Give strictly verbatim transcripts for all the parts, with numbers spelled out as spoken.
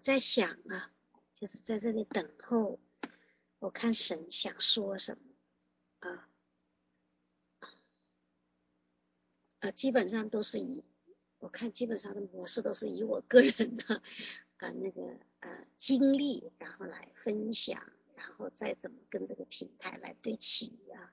在想啊，就是在这里等候，我看神想说什么啊。呃，基本上都是以，我看基本上的模式都是以我个人的呃那个呃经历，然后来分享，然后再怎么跟这个平台来对齐啊。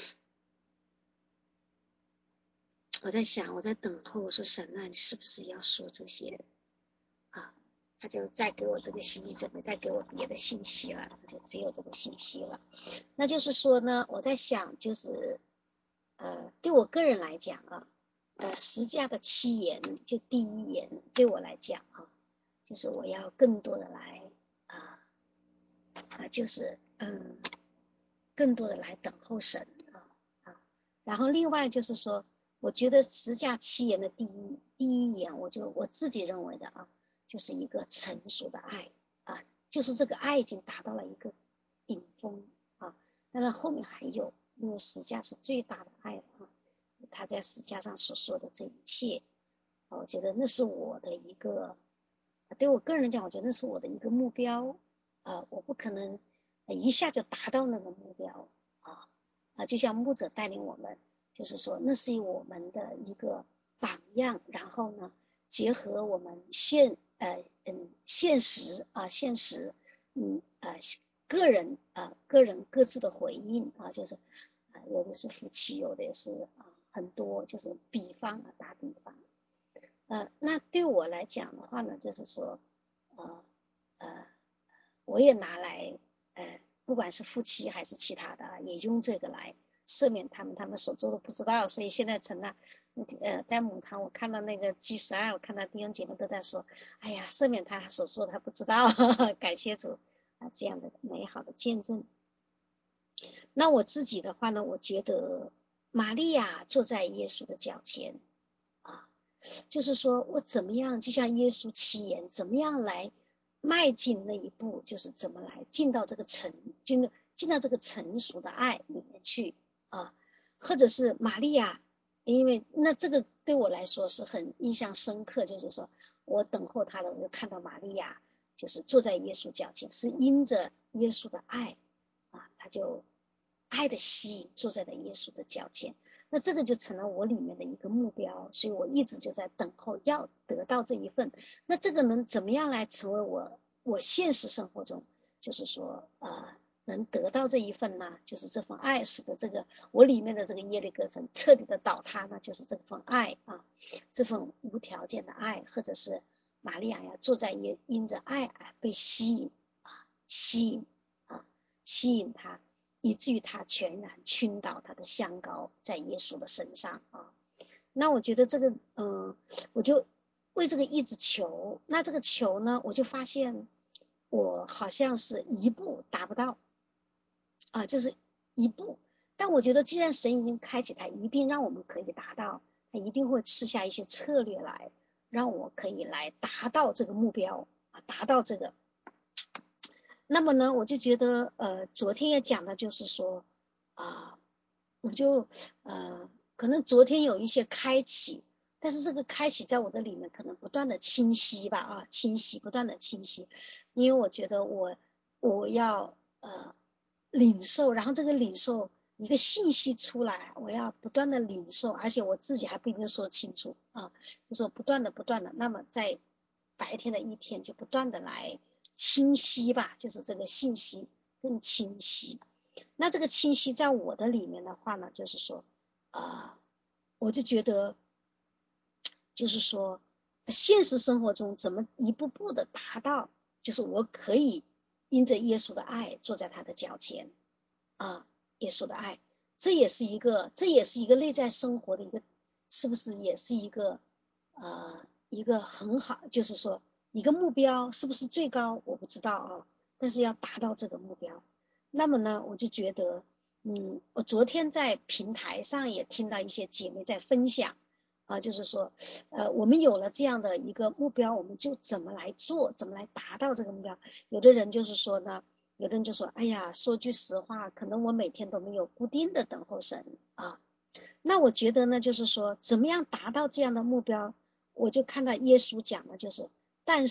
我在想，我在等候，我说神啊，你是不是要说这些啊？他就再给我这个信息，准备再给我别的信息了，就只有这个信息了。那就是说呢，我在想，就是呃，对我个人来讲啊。呃，十架的七言，就第一言，对我来讲啊，就是我要更多的来啊啊，就是嗯，更多的来等候神啊啊。然后另外就是说，我觉得十架七言的第一第一言，我就我自己认为的啊，就是一个成熟的爱啊，就是这个爱已经达到了一个顶峰啊。当然后面还有，因为十架是最大的爱啊。他在十架上所说的这一切，我觉得那是我的一个，对我个人讲，我觉得那是我的一个目标啊，我不可能一下就达到那个目标啊啊，就像牧者带领我们，就是说那是我们的一个榜样，然后呢，结合我们现呃嗯现实啊现实嗯呃个人啊个人各自的回应啊，就是啊有的是夫妻，有的也是啊。很多就是比方啊，打比方，呃，那对我来讲的话呢，就是说，呃呃，我也拿来，呃，不管是夫妻还是其他的啊，也用这个来赦免他们，他们所做的不知道，所以现在成了，呃，在母堂我看到那个 G 十二，我看到弟兄姐妹都在说，哎呀，赦免他所说的他不知道，呵呵感谢主啊，这样的美好的见证。那我自己的话呢，我觉得玛利亚坐在耶稣的脚前啊，就是说我怎么样，就像耶稣七言，怎么样来迈进那一步，就是怎么来进到这个成，进进到这个成熟的爱里面去啊，或者是玛利亚，因为那这个对我来说是很印象深刻，就是说我等候他的，我就看到玛利亚就是坐在耶稣脚前，是因着耶稣的爱啊，他就爱的吸引，坐在了耶稣的脚前。那这个就成了我里面的一个目标，所以我一直就在等候要得到这一份。那这个能怎么样来成为我我现实生活中，就是说呃能得到这一份呢？就是这份爱，使得这个我里面的这个业力课程彻底的倒塌呢，就是这份爱啊，这份无条件的爱，或者是玛利亚呀坐在因因着爱啊被吸引啊吸引啊吸引他。以至于他全然倾倒他的香膏在耶稣的身上啊。那我觉得这个，嗯，我就为这个一直求。那这个求呢，我就发现我好像是一步达不到啊，就是一步。但我觉得既然神已经开启，他一定让我们可以达到，他一定会赐下一些策略来，让我可以来达到这个目标啊，达到这个。那么呢，我就觉得，呃，昨天也讲的就是说，啊，我就呃，可能昨天有一些开启，但是这个开启在我的里面可能不断的清晰吧，啊，清晰，不断的清晰，因为我觉得我我要呃领受，然后这个领受一个信息出来，我要不断的领受，而且我自己还不一定说清楚啊，就说不断的不断的，那么在白天的一天就不断的来。清晰吧，就是这个信息更清晰。那这个清晰在我的里面的话呢，就是说，呃，我就觉得，就是说，现实生活中怎么一步步的达到，就是我可以因着耶稣的爱坐在他的脚前啊，耶稣的爱，这也是一个，这也是一个内在生活的一个，是不是也是一个呃一个很好，就是说。一个目标是不是最高我不知道啊，但是要达到这个目标，那么呢，我就觉得，嗯，我昨天在平台上也听到一些姐妹在分享啊，就是说，呃，我们有了这样的一个目标，我们就怎么来做，怎么来达到这个目标。有的人就是说呢，有的人就说，哎呀，说句实话，可能我每天都没有固定的等候神啊。那我觉得呢，就是说，怎么样达到这样的目标，我就看到耶稣讲的就是。但是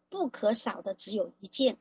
不可少的只有一件。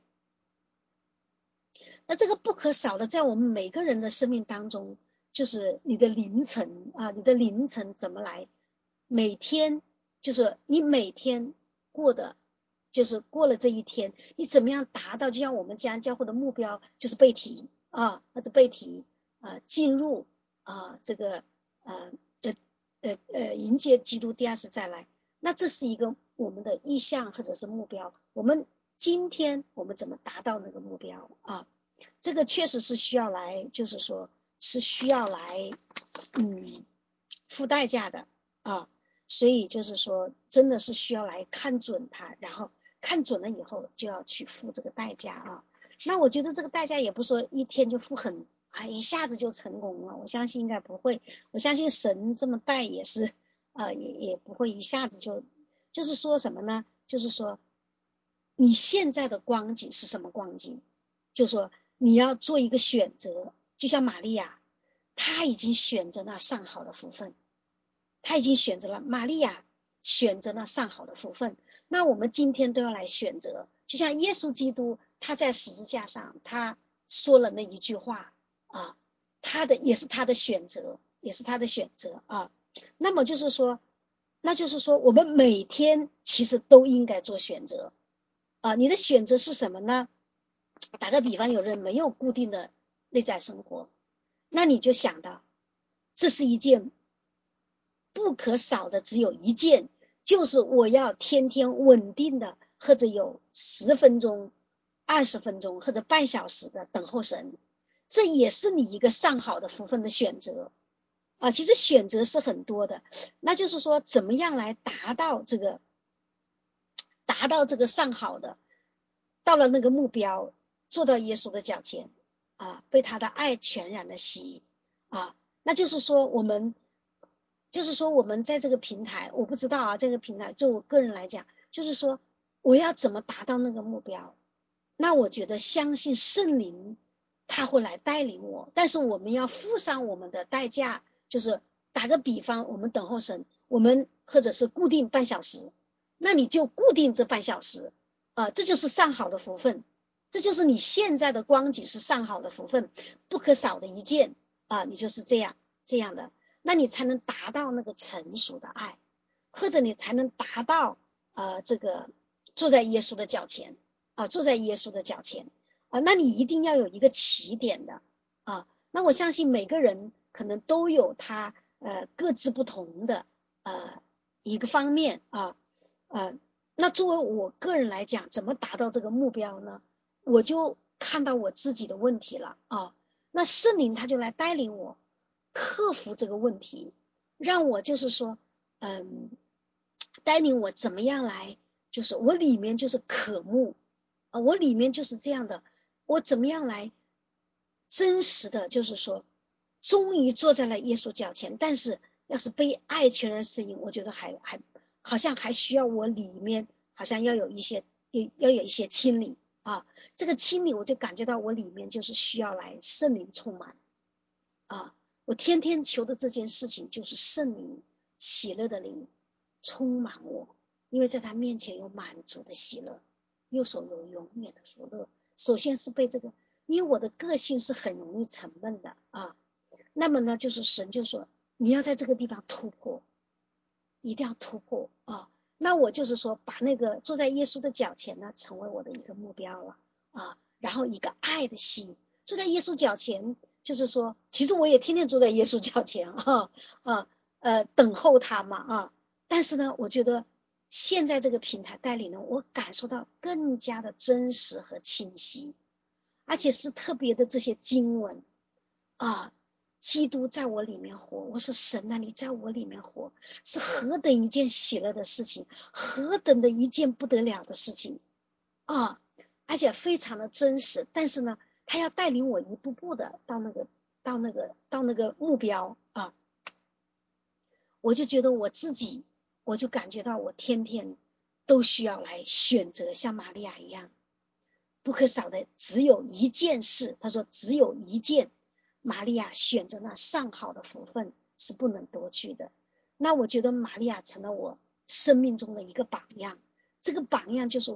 那这个不可少的在我们每个人的生命当中，就是你的凌晨啊，你的凌晨怎么来，每天就是你每天过的就是过了这一天，你怎么样达到，就像我们家教会的目标就是背题啊，或者背题啊，进入啊这个呃呃呃呃迎接基督第二次再来，那这是一个我们的意向或者是目标，我们今天我们怎么达到那个目标啊？这个确实是需要来，就是说是需要来嗯付代价的啊，所以就是说真的是需要来看准它，然后看准了以后就要去付这个代价啊。那我觉得这个代价也不是说一天就付很啊一下子就成功了，我相信应该不会，我相信神这么带也是呃也也不会一下子就，就是说什么呢，就是说你现在的光景是什么光景，就是说你要做一个选择，就像玛利亚她已经选择了上好的福分，她已经选择了，玛利亚选择了上好的福分，那我们今天都要来选择，就像耶稣基督他在十字架上他说了那一句话啊，他的也是他的选择，也是他的选择啊。那么就是说那就是说我们每天其实都应该做选择啊，你的选择是什么呢？打个比方，有人没有固定的内在生活，那你就想到这是一件不可少的，只有一件，就是我要天天稳定的或者有十分钟二十分钟或者半小时的等候神，这也是你一个上好的福分的选择啊。其实选择是很多的，那就是说怎么样来达到这个达到这个上好的，到了那个目标，坐到耶稣的脚前啊，被他的爱全然的吸引啊。那就是说我们就是说我们在这个平台，我不知道啊，这个平台就我个人来讲，就是说我要怎么达到那个目标，那我觉得相信圣灵他会来带领我，但是我们要付上我们的代价，就是打个比方，我们等候神，我们或者是固定半小时，那你就固定这半小时啊，这就是上好的福分，这就是你现在的光景是上好的福分，不可少的一件啊，你就是这样这样的，那你才能达到那个成熟的爱，或者你才能达到呃这个坐在耶稣的脚前啊，坐在耶稣的脚前啊，那你一定要有一个起点的啊。那我相信每个人可能都有他呃各自不同的呃一个方面啊，呃，那作为我个人来讲，怎么达到这个目标呢？我就看到我自己的问题了啊，那圣灵他就来带领我克服这个问题，让我就是说，嗯，带领我怎么样来，就是我里面就是渴慕啊，我里面就是这样的，我怎么样来真实的，就是说，终于坐在了耶稣脚前，但是要是被爱全然吸引，我觉得还还好像还需要我里面好像要有一些要有一些清理啊，这个清理我就感觉到我里面就是需要来圣灵充满啊，我天天求的这件事情就是圣灵喜乐的灵充满我，因为在他面前有满足的喜乐，右手有永远的福乐。首先是被这个，因为我的个性是很容易沉闷的啊，那么呢就是神就说你要在这个地方突破，一定要突破啊。那我就是说把那个坐在耶稣的脚前呢成为我的一个目标了啊，然后一个爱的心，坐在耶稣脚前，就是说其实我也天天坐在耶稣脚前啊啊呃等候他嘛啊，但是呢我觉得现在这个平台带领呢，我感受到更加的真实和清晰，而且是特别的这些经文啊，基督在我里面活，我说神啊，你在我里面活，是何等一件喜乐的事情，何等的一件不得了的事情啊！而且非常的真实，但是呢，他要带领我一步步的到那个到那个到那个目标啊，我就觉得我自己，我就感觉到我天天都需要来选择像玛利亚一样，不可少的只有一件事，他说只有一件。玛利亚选择那上好的福分是不能夺去的，那我觉得玛利亚成了我生命中的一个榜样，这个榜样就是我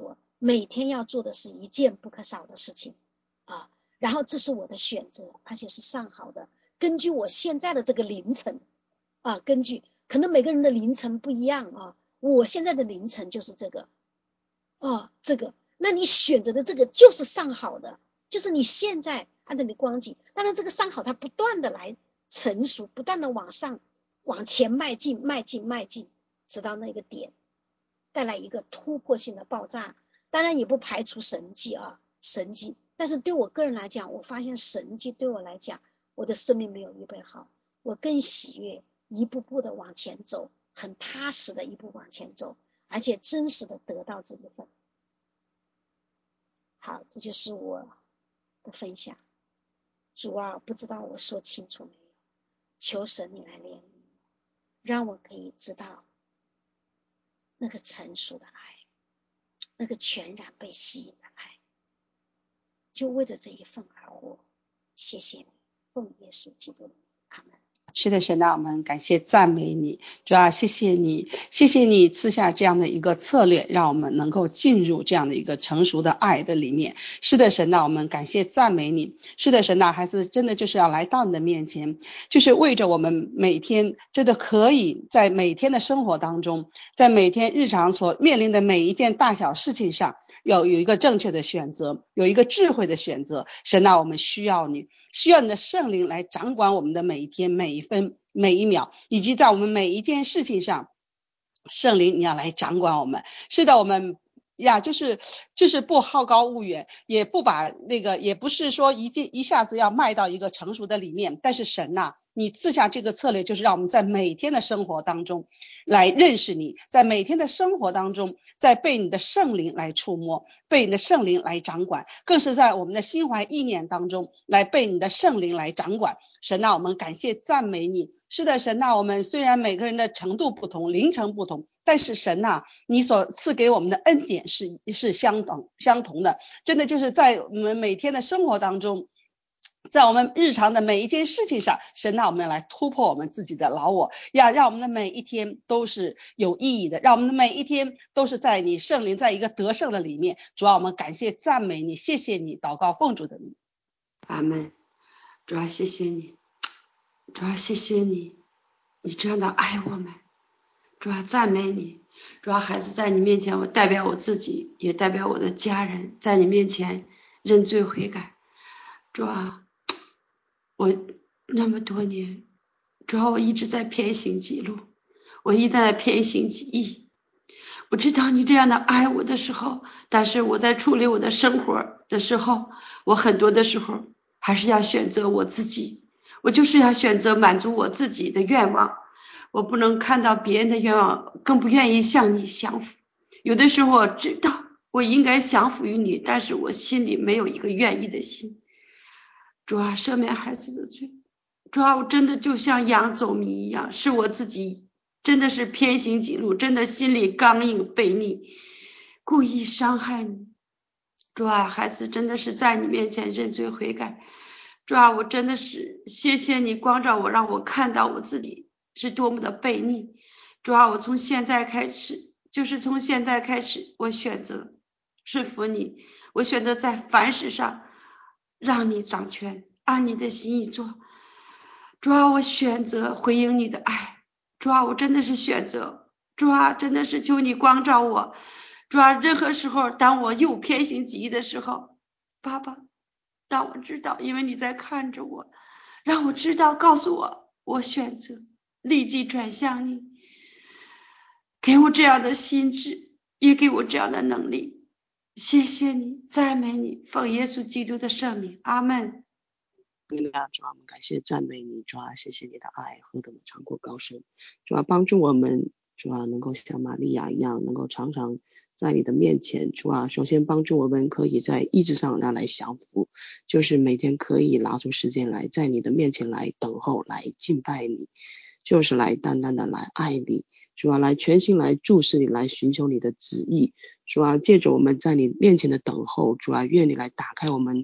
每天要做的是一件不可少的事情啊。然后这是我的选择，而且是上好的，根据我现在的这个凌晨啊，根据可能每个人的凌晨不一样啊，我现在的凌晨就是这个啊，这个，那你选择的这个就是上好的，就是你现在按照你光景，但是这个上好它不断的来成熟，不断的往上往前迈进迈进迈进，直到那个点带来一个突破性的爆炸。当然也不排除神迹啊，神迹，但是对我个人来讲，我发现神迹对我来讲，我的生命没有预备好，我更喜悦一步步的往前走，很踏实的一步往前走，而且真实的得到这部分。好，这就是我的分享。主啊，不知道我说清楚没有，求神你来怜悯，让我可以知道那个成熟的爱，那个全然被吸引的爱，就为着这一份而活。谢谢你，奉耶稣基督的名，阿们。 是的，神啊，我们感谢赞美你，主啊，谢谢你，谢谢你赐下这样的一个策略，让我们能够进入这样的一个成熟的爱的里面。是的，神啊，我们感谢赞美你。是的，神啊，孩子真的就是要来到你的面前，就是为着我们每天真的可以在每天的生活当中，在每天日常所面临的每一件大小事情上，要有一个正确的选择，有一个智慧的选择。神啊，我们需要你，需要你的圣灵来掌管我们的每一天每一分每一秒，以及在我们每一件事情上，圣灵你要来掌管我们。是的，我们呀就是就是不好高骛远，也不把那个也不是说一进一下子要迈到一个成熟的里面，但是神呐、啊你赐下这个策略，就是让我们在每天的生活当中来认识你，在每天的生活当中，在被你的圣灵来触摸，被你的圣灵来掌管，更是在我们的心怀意念当中来被你的圣灵来掌管。神啊，我们感谢赞美你。是的，神啊，我们虽然每个人的程度不同，龄程不同，但是神啊，你所赐给我们的恩典是是相等相同的。真的就是在我们每天的生活当中，在我们日常的每一件事情上，神啊，我们来突破我们自己的老我，要让我们的每一天都是有意义的，让我们的每一天都是在你圣灵在一个得胜的里面。主啊，我们感谢赞美你，谢谢你，祷告奉主的名， 阿们。主啊，谢谢你，主啊，谢谢你，你这样的爱我们。主啊，赞美你。主啊，孩子在你面前，我代表我自己，也代表我的家人，在你面前认罪悔改。主啊，我那么多年，主啊，我一直在偏行己路，我一直在偏行己意。我知道你这样的爱我的时候，但是我在处理我的生活的时候，我很多的时候还是要选择我自己，我就是要选择满足我自己的愿望，我不能看到别人的愿望，更不愿意向你降服。有的时候我知道我应该降服于你，但是我心里没有一个愿意的心。主啊，赦免孩子的罪。主啊，我真的就像羊走迷一样，是我自己真的是偏行己路，真的心里刚硬悖逆，故意伤害你。主啊，孩子真的是在你面前认罪悔改。主啊，我真的是谢谢你光照我，让我看到我自己是多么的悖逆。主啊，我从现在开始，就是从现在开始，我选择顺服你，我选择在凡事上让你掌权，按你的心意做。主啊，我选择回应你的爱。主啊，我真的是选择。主啊，真的是求你光照我。主啊，任何时候当我又偏行己意的时候，爸爸让我知道，因为你在看着我，让我知道，告诉我，我选择立即转向你，给我这样的心智，也给我这样的能力。谢谢你，赞美你，奉耶稣基督的圣名，阿们。 主啊，我们感谢赞美你，主啊，谢谢你的爱何等的长阔高深，主啊，帮助我们，主啊，能够像玛利亚一样，能够常常在你的面前。主啊，首先帮助我们可以在意志上来降服，就是每天可以拿出时间来在你的面前来等候，来敬拜你，就是来单单的来爱你。主啊，来全心来注视你，来寻求你的旨意。主啊，借着我们在你面前的等候，主啊，愿你来打开我们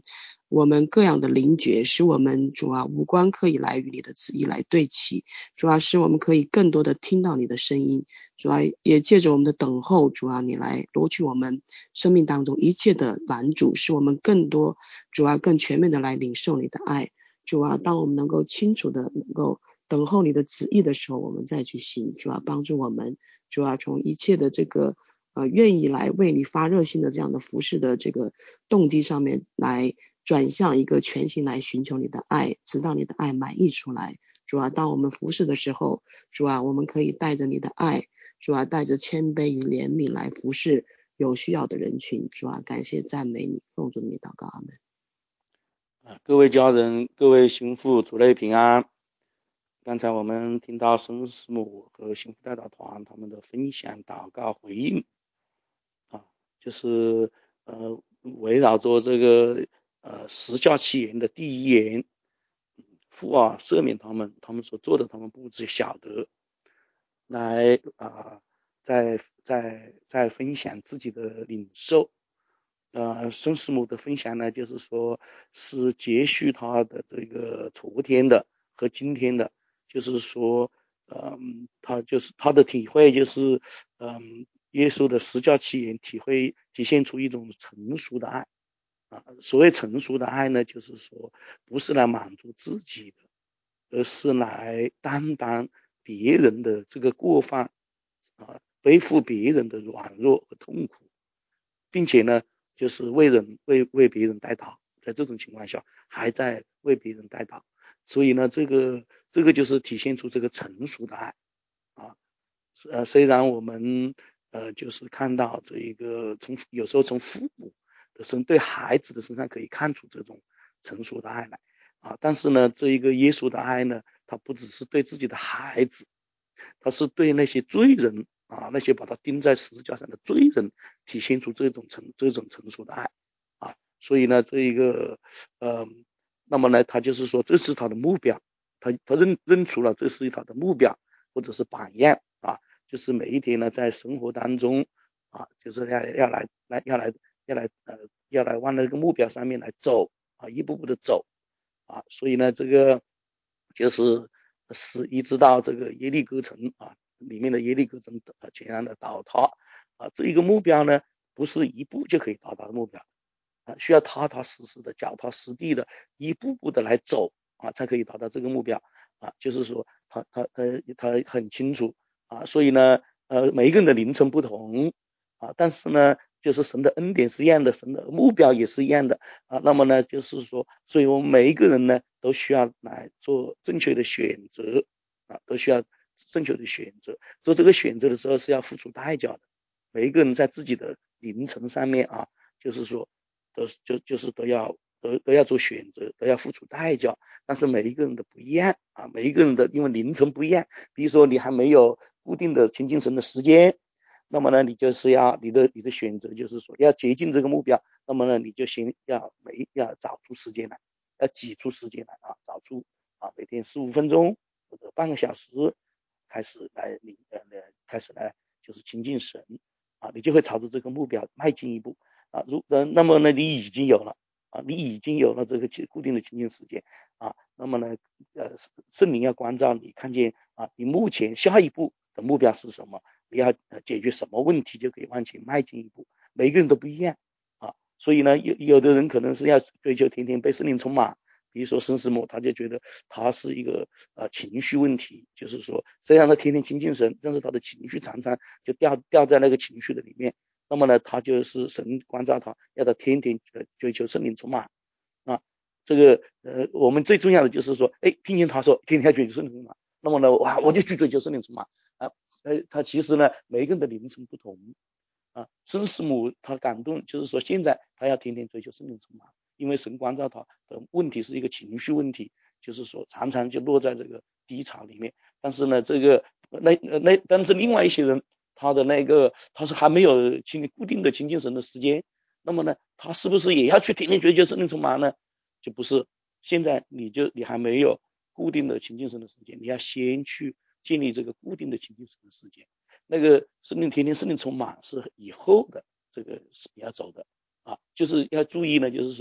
我们各样的灵觉，使我们主啊五官可以来与你的旨意来对齐，主啊使我们可以更多的听到你的声音，主啊也借着我们的等候，主啊你来夺取我们生命当中一切的拦阻，使我们更多主啊更全面的来领受你的爱。主啊当我们能够清楚的能够等候你的旨意的时候，我们再去行。主啊帮助我们，主啊从一切的这个呃愿意来为你发热心的这样的服事的这个动机上面来转向一个全心来寻求你的爱，直到你的爱满溢出来。主啊当我们服事的时候，主啊我们可以带着你的爱，主啊带着谦卑与怜悯来服事有需要的人群。主啊感谢赞美你，奉主的名祷告，阿们。 啊，各位家人，各位心腹，主内平安。刚才我们听到孙师母和心腹代祷团他们的分享、祷告、回应啊，就是呃围绕着这个呃十架七言的第一言，父啊赦免他们，他们所做的他们不知晓得，来啊、呃、在在在分享自己的领受。呃，孙师母的分享呢，就是说是接续他的这个昨天的和今天的，就是说，嗯，他就是他的体会就是，嗯，耶稣的十架七言体会体现出一种成熟的爱啊。所谓成熟的爱呢，就是说不是来满足自己的，而是来担当别人的这个过犯啊，背负别人的软弱和痛苦，并且呢。就是为人为为别人代祷，在这种情况下还在为别人代祷，所以呢，这个这个就是体现出这个成熟的爱啊。呃，虽然我们呃就是看到这一个从有时候从父母的身对孩子的身上可以看出这种成熟的爱来啊，但是呢，这一个耶稣的爱呢，他不只是对自己的孩子，他是对那些罪人。啊，那些把他钉在十字架上的罪人，体现出这种成这种成熟的爱啊，所以呢，这一个呃，那么呢，他就是说这是他的目标，他他认认出了这是他的目标或者是榜样啊，就是每一天呢，在生活当中啊，就是要要来来要来要来呃要来往那个目标上面来走啊，一步步的走啊，所以呢，这个就是是一直到这个耶利哥城啊。里面的耶利哥城全然的倒塌啊，这一个目标呢，不是一步就可以到达的目标啊，需要踏踏实实的、脚踏实地的，一步步的来走啊，才可以达到这个目标啊。就是说，他他他他很清楚啊，所以呢，呃，每一个人的凌晨不同啊，但是呢，就是神的恩典是一样的，神的目标也是一样的啊。那么呢，就是说，所以我们每一个人呢，都需要来做正确的选择啊，都需要。正确的选择，做这个选择的时候是要付出代价的。每一个人在自己的凌晨上面啊，就是说都就就是都要都都要做选择，都要付出代价。但是每一个人的不一样啊，每一个人的因为凌晨不一样，比如说你还没有固定的亲近神的时间，那么呢，你就是要你的你的选择就是说要接近这个目标，那么呢，你就先要每要找出时间来，要挤出时间来啊，找出啊每天十五分钟或者半个小时。开始来你呃开始来就是亲近神啊，你就会朝着这个目标迈进一步啊。如呃那么呢，你已经有了啊，你已经有了这个固定的亲近时间啊。那么呢，呃，圣灵要关照你，看见啊，你目前下一步的目标是什么？你要解决什么问题，就可以往前迈进一步。每个人都不一样啊，所以呢，有有的人可能是要追求天天被圣灵充满。比如说孙师母，他就觉得他是一个呃情绪问题，就是说虽然他天天亲近神，但是他的情绪常常就掉掉在那个情绪的里面。那么呢，他就是神关照他，要他天天追求圣灵充满啊。这个呃，我们最重要的就是说，哎，听见他说天天要追求圣灵充满，那么呢，哇，我就去追求圣灵充满啊。呃，他其实呢，每个人的灵程不同啊。孙师母他感动，就是说现在他要天天追求圣灵充满。因为神关照他的问题是一个情绪问题，就是说常常就落在这个低潮里面。但是呢，这个那那但是另外一些人，他的那个他是还没有亲固定的亲近神的时间，那么呢，他是不是也要去天天追求圣灵充满呢？就不是。现在你就你还没有固定的亲近神的时间，你要先去建立这个固定的亲近神的时间。那个圣灵天天圣灵充满是以后的这个是你要走的啊，就是要注意呢，就是说。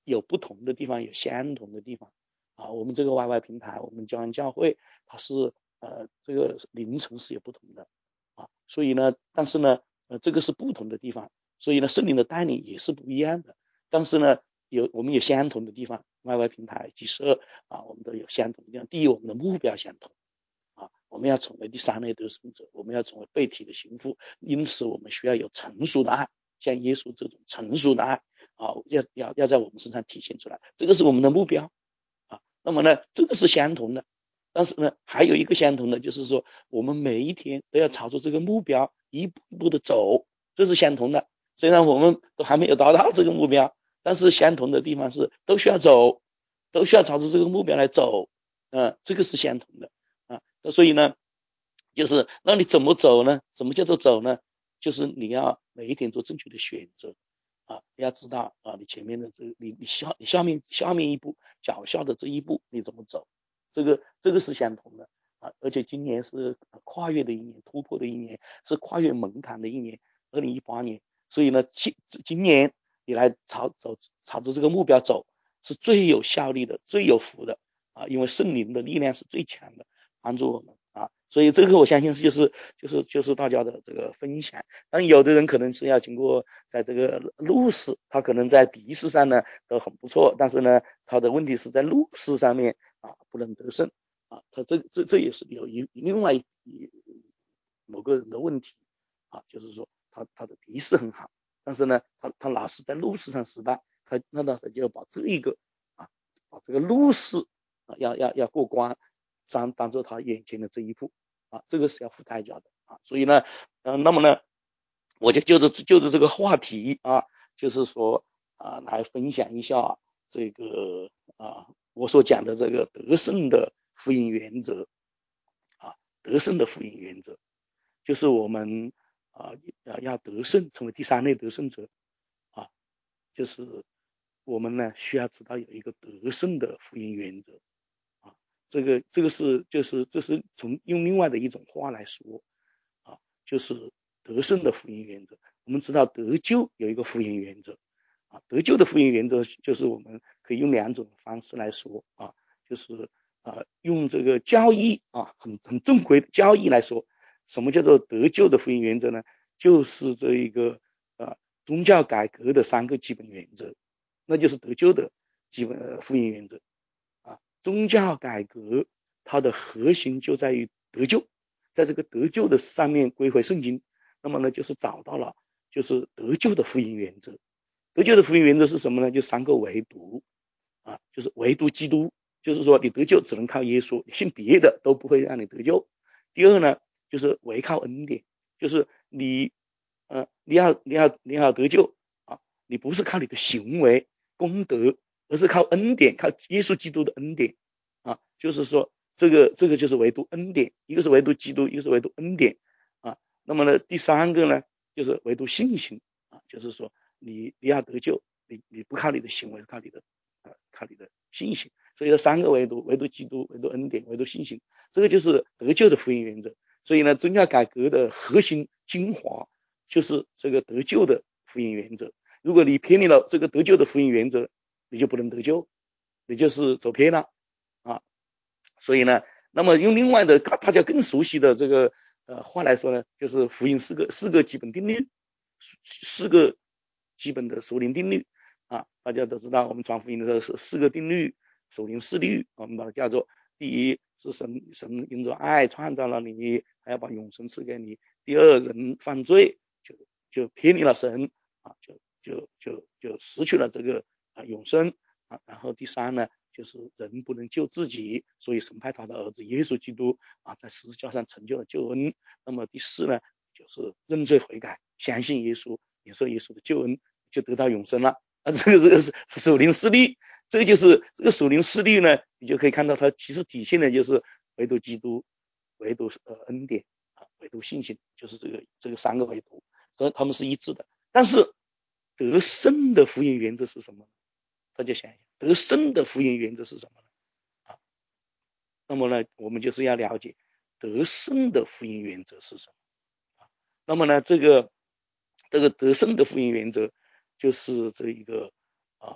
有不同的地方，有相同的地方啊。我们这个 Y Y 平台，我们教安教会，它是呃这个凌晨是有不同的啊，所以呢，但是呢，呃这个是不同的地方，所以呢，圣灵的带领也是不一样的，但是呢，有我们有相同的地方 ，Y Y 平台、集社啊，我们都有相同的地方。第一，我们的目标相同。啊，我们要成为第三类得胜者，我们要成为被体的心腹，因此我们需要有成熟的爱，像耶稣这种成熟的爱啊，要要要在我们身上体现出来，这个是我们的目标啊。那么呢，这个是相同的，但是呢，还有一个相同的，就是说我们每一天都要朝着这个目标一步一步的走，这是相同的。虽然我们都还没有达到这个目标，但是相同的地方是都需要走，都需要朝着这个目标来走，嗯、呃，这个是相同的。啊，所以呢，就是那你怎么走呢？什么叫做走呢？就是你要每一天做正确的选择啊，你要知道啊，你前面的这个，你你下你下面下面一步脚下的这一步你怎么走，这个这个是相同的啊。而且今年是跨越的一年，突破的一年，是跨越门槛的一年，二零一八年。所以呢，今今年你来朝走朝着这个目标走，是最有效率的，最有福的啊，因为圣灵的力量是最强的。帮助我们啊，所以这个我相信是就是就是就是大家的这个分享。但有的人可能是要经过在这个路试，他可能在笔试上呢都很不错，但是呢他的问题是在路试上面啊不能得胜啊，他这这这也是有一另外一某个人的问题啊，就是说他他的笔试很好，但是呢他他老是在路试上失败，他那他就要把这一个啊把这个路试啊要要要过关。当当做他眼前的这一步啊，这个是要付代价的啊。所以呢，嗯、呃，那么呢，我就就着就着这个话题啊，就是说啊，来分享一下这个啊，我所讲的这个得胜的福音原则啊，得胜的福音原则，就是我们啊要得胜，成为第三类得胜者啊，就是我们呢需要知道有一个得胜的福音原则。这个这个是就是这是从用另外的一种话来说啊，就是得胜的福音原则。我们知道得救有一个福音原则啊，得救的福音原则就是我们可以用两种方式来说啊，就是啊用这个教义啊很很正规的教义来说，什么叫做得救的福音原则呢？就是这一个啊宗教改革的三个基本原则，那就是得救的基本福音原则。宗教改革它的核心就在于得救，在这个得救的上面归回圣经，那么呢就是找到了就是得救的福音原则。得救的福音原则是什么呢？就三个唯独啊，就是唯独基督，就是说你得救只能靠耶稣，你信别的都不会让你得救。第二呢，就是唯靠恩典，就是你呃你要你要你要得救啊，你不是靠你的行为功德，而是靠恩典，靠耶稣基督的恩典啊，就是说这个这个就是唯独恩典，一个是唯独基督，一个是唯独恩典啊。那么呢，第三个呢就是唯独信心啊，就是说你你要得救，你你不靠你的行为，靠你的呃靠你的信心。所以这三个唯独，唯独基督，唯独恩典，唯独信心，这个就是得救的福音原则。所以呢，宗教改革的核心精华就是这个得救的福音原则。如果你偏离了这个得救的福音原则，你就不能得救，你就是走偏了啊。所以呢，那么用另外的大家更熟悉的这个呃话来说呢，就是福音四个四个基本定律，四个基本的属灵定律啊。大家都知道，我们传福音的时候是四个定律，属灵四律，我们把它叫做：第一是神神因着爱创造了你，还要把永生赐给你；第二，人犯罪就就偏离了神啊，就就就就失去了这个啊永生啊。然后第三呢，就是人不能救自己，所以神派他的儿子耶稣基督啊在十字架上成就了救恩。那么第四呢，就是认罪悔改，相信耶稣，领受耶稣的救恩，就得到永生了。啊，这个这个是属灵四律，这个就是这个属灵四律呢，你就可以看到它其实体现的就是唯独基督，唯独呃恩典啊，唯独信心，就是这个这个三个唯独，所以他们是一致的。但是得胜的福音原则是什么？大家想一想，得胜的福音原则是什么呢？啊，那么呢，我们就是要了解得胜的福音原则是什么啊？那么呢，这个这个得胜的福音原则就是这一个啊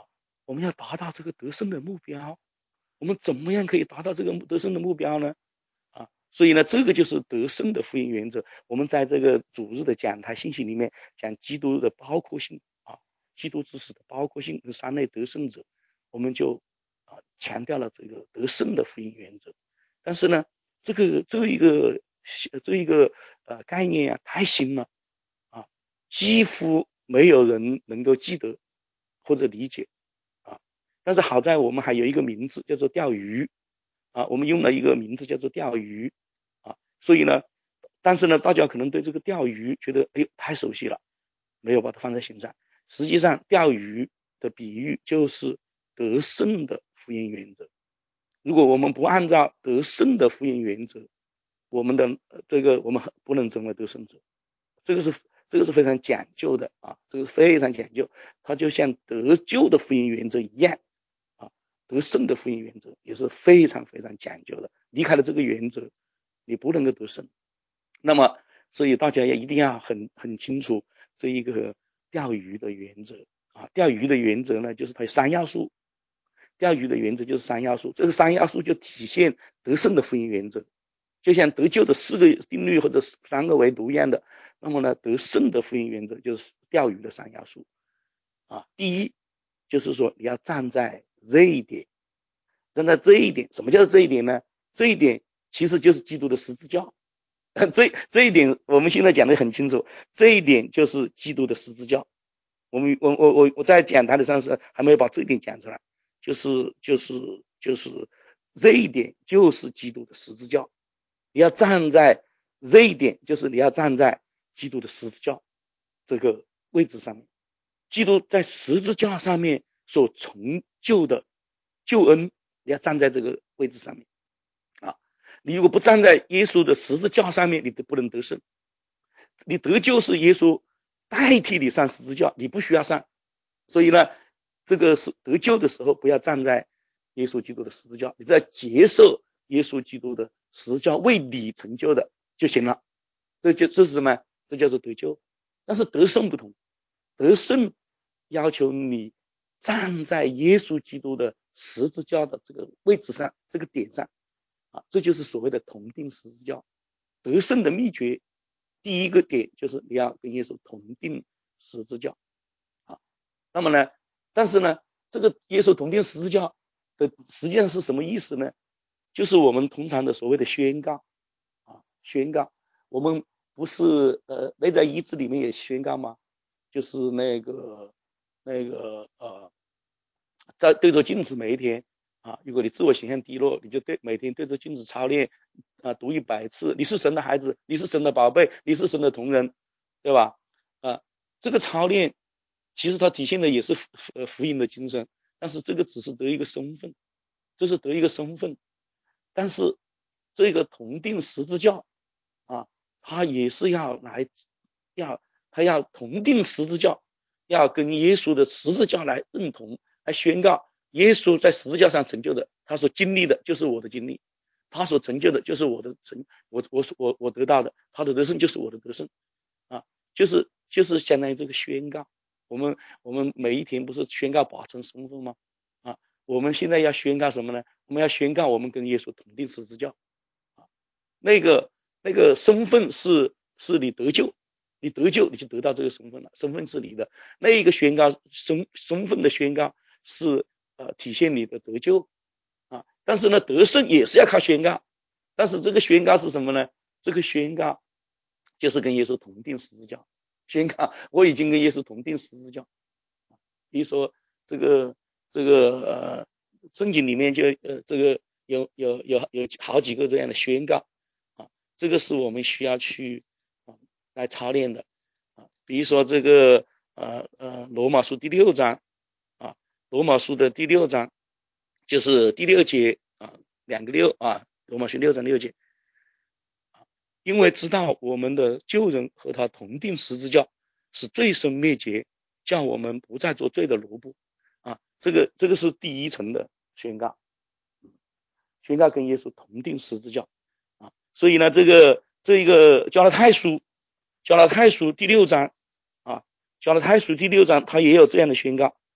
我们要达到这个得胜的目标，我们怎么样可以达到这个得胜的目标呢？啊，所以呢，这个就是得胜的福音原则。我们在这个主日的讲台信息里面讲基督的包括性啊，基督知识的包括性和三类得胜者，我们就啊强调了这个得胜的福音原则。但是呢，这个这一个这一个呃概念啊太新了啊，几乎没有人能够记得或者理解啊。但是好在我们还有一个名字叫做钓鱼啊，我们用了一个名字叫做钓鱼啊，所以呢，但是呢，大家可能对这个钓鱼觉得哎呦太熟悉了，没有把它放在心上。实际上，钓鱼的比喻就是得胜的福音原则。如果我们不按照得胜的福音原则，我们的这个我们不能成为得胜者。这个是这个是非常讲究的啊，这个是非常讲究。它就像得救的福音原则一样啊，得胜的福音原则也是非常非常讲究的。离开了这个原则，你不能够得胜。那么，所以大家也一定要很很清楚这一个钓鱼的原则啊。钓鱼的原则呢，就是它有三要素。钓鱼的原则就是三要素，这个三要素就体现得胜的福音原则，就像得救的四个定律或者三个维度一样的。那么呢，得胜的福音原则就是钓鱼的三要素啊。第一就是说你要站在这一点，站在这一点。什么叫这一点呢？这一点其实就是基督的十字架。这这一点我们现在讲得很清楚，这一点就是基督的十字架。我们我我我我在讲台的上是还没有把这一点讲出来，就是就是就是这一点就是基督的十字架。你要站在这一点，就是你要站在基督的十字架这个位置上面。基督在十字架上面所成就的救恩，你要站在这个位置上面啊！你如果不站在耶稣的十字架上面，你都不能得胜。你得救是耶稣代替你上十字架，你不需要上。所以呢，这个是得救的时候不要站在耶稣基督的十字架，你只要接受耶稣基督的十字架为你成就的就行了。这就这是什么？这叫做得救。但是得胜不同，得胜要求你站在耶稣基督的十字架的这个位置上，这个点上啊，这就是所谓的同定十字架。得胜的秘诀，第一个点就是你要跟耶稣同定十字架啊。那么呢，但是呢，这个耶稣同定十字架的实际上是什么意思呢？就是我们通常的所谓的宣告啊，宣告。我们不是呃内在医治里面也宣告吗？就是那个那个呃，在对着镜子每一天啊，如果你自我形象低落，你就对每天对着镜子操练啊，读一百次，你是神的孩子，你是神的宝贝，你是神的同人，对吧？啊，这个操练其实它体现的也是呃福音的精神，但是这个只是得一个身份，这是得一个身份，但是这个同定十字架啊，他也是要来要他要同定十字架，要跟耶稣的十字架来认同，来宣告耶稣在十字架上成就的，他所经历的就是我的经历，他所成就的就是我的成我我我我得到的，他的得胜就是我的得胜啊，就是就是相当于这个宣告。我们我们每一天不是宣告把成身份吗？啊，我们现在要宣告什么呢？我们要宣告我们跟耶稣同定十字架啊，那个那个身份是是你得救，你得救你就得到这个身份了，身份是你的。那一个宣告身身份的宣告是呃体现你的得救啊，但是呢得胜也是要靠宣告，但是这个宣告是什么呢？这个宣告就是跟耶稣同定十字架，宣告我已经跟耶稣同定十字架。比如说这个这个呃圣经里面就呃这个有有有有好几个这样的宣告啊，这个是我们需要去啊来操练的啊。比如说这个呃呃罗马书第六章啊，罗马书的第六章就是第六节啊，两个六啊，罗马书六章六节啊，因为知道我们的旧人和他同定十字架，使罪生灭绝，叫我们不再做罪的奴仆啊。这个这个是第一层的宣告，宣告跟耶稣同定十字架啊。所以呢，这个这一个加拉太书，加拉太书第六章啊，加拉太书第六章它也有这样的宣告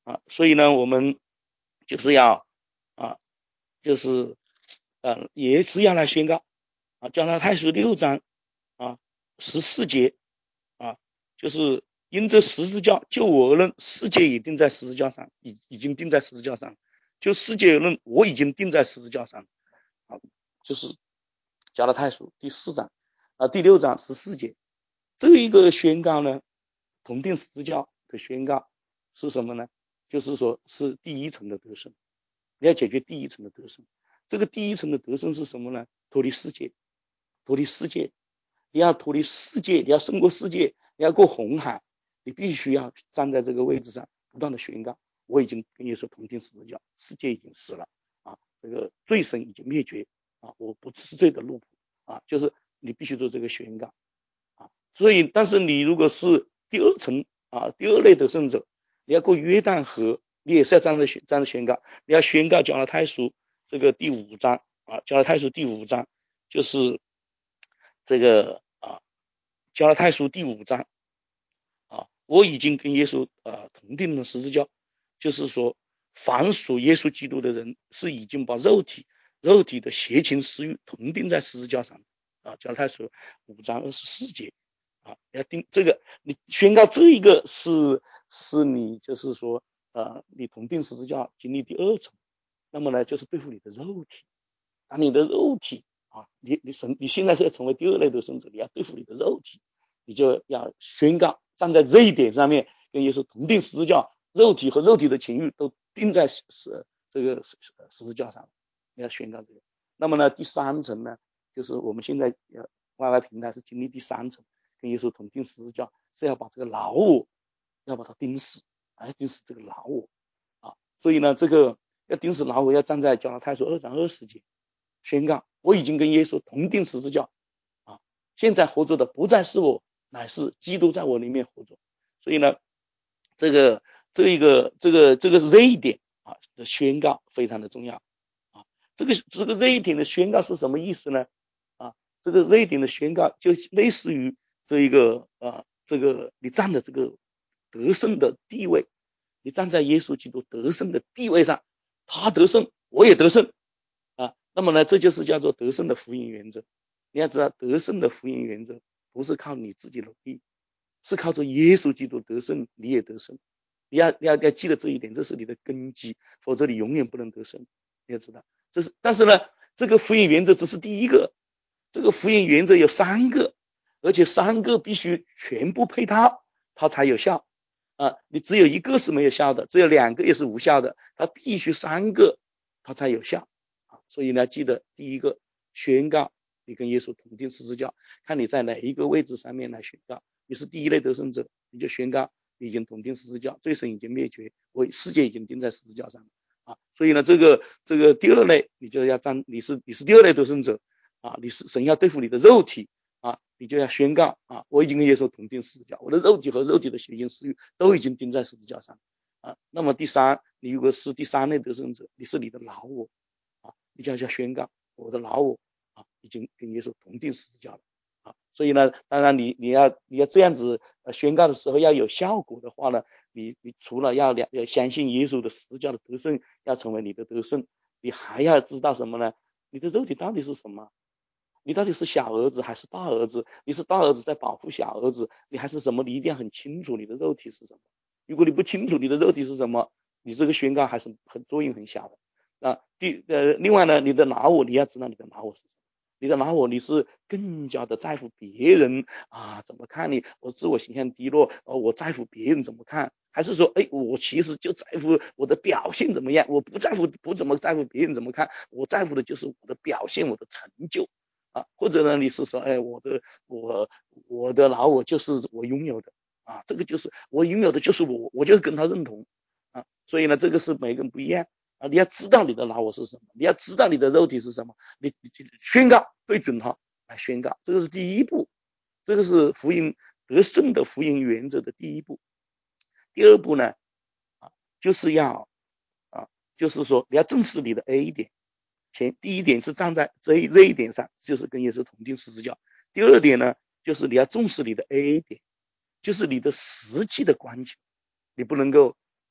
啊，所以呢，我们就是要啊，就是呃，也是要来宣告啊，加拉太书六章啊十四节啊，就是因这十字架就我而论，世界已定在十字架上，已已经定在十字架上，就世界而论，我已经定在十字架上啊，就是加拉太书第四章啊第六章十四节，这一个宣告呢，同定十字架的宣告是什么呢？就是说是第一层的得胜，你要解决第一层的得胜。这个第一层的得胜是什么呢？脱离世界，脱离世界，你要脱离世界，你要胜过世界，你要过红海，你必须要站在这个位置上，不断的宣告，我已经跟耶稣同定十字架，世界已经死了啊，这个罪神已经灭绝啊，我不是罪的路谱啊，就是你必须做这个宣告啊。所以，但是你如果是第二层啊，第二类得胜者，你要过约旦河，你也是要这样的宣这样的宣告，你要宣告加拉太书这个第五章啊，加拉太书第五章就是这个啊，加拉太书第五章啊，我已经跟耶稣啊同定了十字架，就是说，凡属耶稣基督的人是已经把肉体肉体的邪情私欲同定在十字架上啊，加拉太书五章二十四节。啊，要定这个，你宣告这一个是是你就是说，呃，你同定十字架经历第二层，那么呢，就是对付你的肉体，当你的肉体啊，你你神你现在是要成为第二类的生者，你要对付你的肉体，你就要宣告站在这一点上面，跟耶稣同定十字架，肉体和肉体的情欲都钉在十这个十字架上，你要宣告这个。那么呢，第三层呢，就是我们现在呃 Y Y 平台是经历第三层。跟耶稣同定十字架，是要把这个老我要把它钉死，哎，钉死这个老我啊。所以呢，这个要钉死老我，要站在加拉太书二章二十节宣告，我已经跟耶稣同定十字架啊。现在活着的不再是我，乃是基督在我里面活着。所以呢，这个这一个这个这个这一点啊的宣告非常的重要啊。这个这个这一点的宣告是什么意思呢？啊，这个这一点的宣告就类似于。这一个啊，这个你站的这个得胜的地位，你站在耶稣基督得胜的地位上，他得胜，我也得胜啊。那么呢，这就是叫做得胜的福音原则。你要知道，得胜的福音原则不是靠你自己努力，是靠着耶稣基督得胜，你也得胜。你要你要要记得这一点，这是你的根基，否则你永远不能得胜。你要知道，这是但是呢，这个福音原则只是第一个，这个福音原则有三个。而且三个必须全部配套，它才有效啊！你只有一个是没有效的，只有两个也是无效的，它必须三个，它才有效啊！所以呢，记得第一个宣告你跟耶稣同定十字架，看你在哪一个位置上面来宣告。你是第一类得胜者，你就宣告你已经同定十字架，罪神已经灭绝，我世界已经钉在十字架上啊！所以呢，这个这个第二类你就要站，你是你是第二类得胜者啊！你是神要对付你的肉体。啊，你就要宣告啊，我已经跟耶稣同定十字架，我的肉体和肉体的邪情私欲都已经钉在十字架上啊。那么第三，你如果是第三类得胜者，你是你的老我啊，你就要宣告我的老我啊，已经跟耶稣同定十字架了啊。所以呢，当然你你要你要这样子宣告的时候要有效果的话呢，你你除了要要相信耶稣的十字架的得胜要成为你的得胜，你还要知道什么呢？你的肉体到底是什么？你到底是小儿子还是大儿子？你是大儿子在保护小儿子，你还是什么？你一定要很清楚你的肉体是什么。如果你不清楚你的肉体是什么，你这个宣告还是很作用很小的啊。第呃，另外呢，你的老我你要知道你的老我是什么。你的老我你是更加的在乎别人啊怎么看你，我自我形象低落，呃，我在乎别人怎么看，还是说，哎，我其实就在乎我的表现怎么样，我不在乎不怎么在乎别人怎么看，我在乎的就是我的表现，我的成就。啊，或者呢，你是说，哎，我的我我的老我就是我拥有的啊，这个就是我拥有的就是我，我就是跟他认同啊，所以呢，这个是每个人不一样啊，你要知道你的老我是什么，你要知道你的肉体是什么，你你宣告对准它来宣告，这个是第一步，这个是福音得胜的福音原则的第一步。第二步呢，啊，就是要啊，就是说你要正视你的 A 点。前第一点是站在这一这一点上，就是跟耶稣同定十字架。第二点呢，就是你要重视你的 A 点，就是你的实际的光景，你不能够啊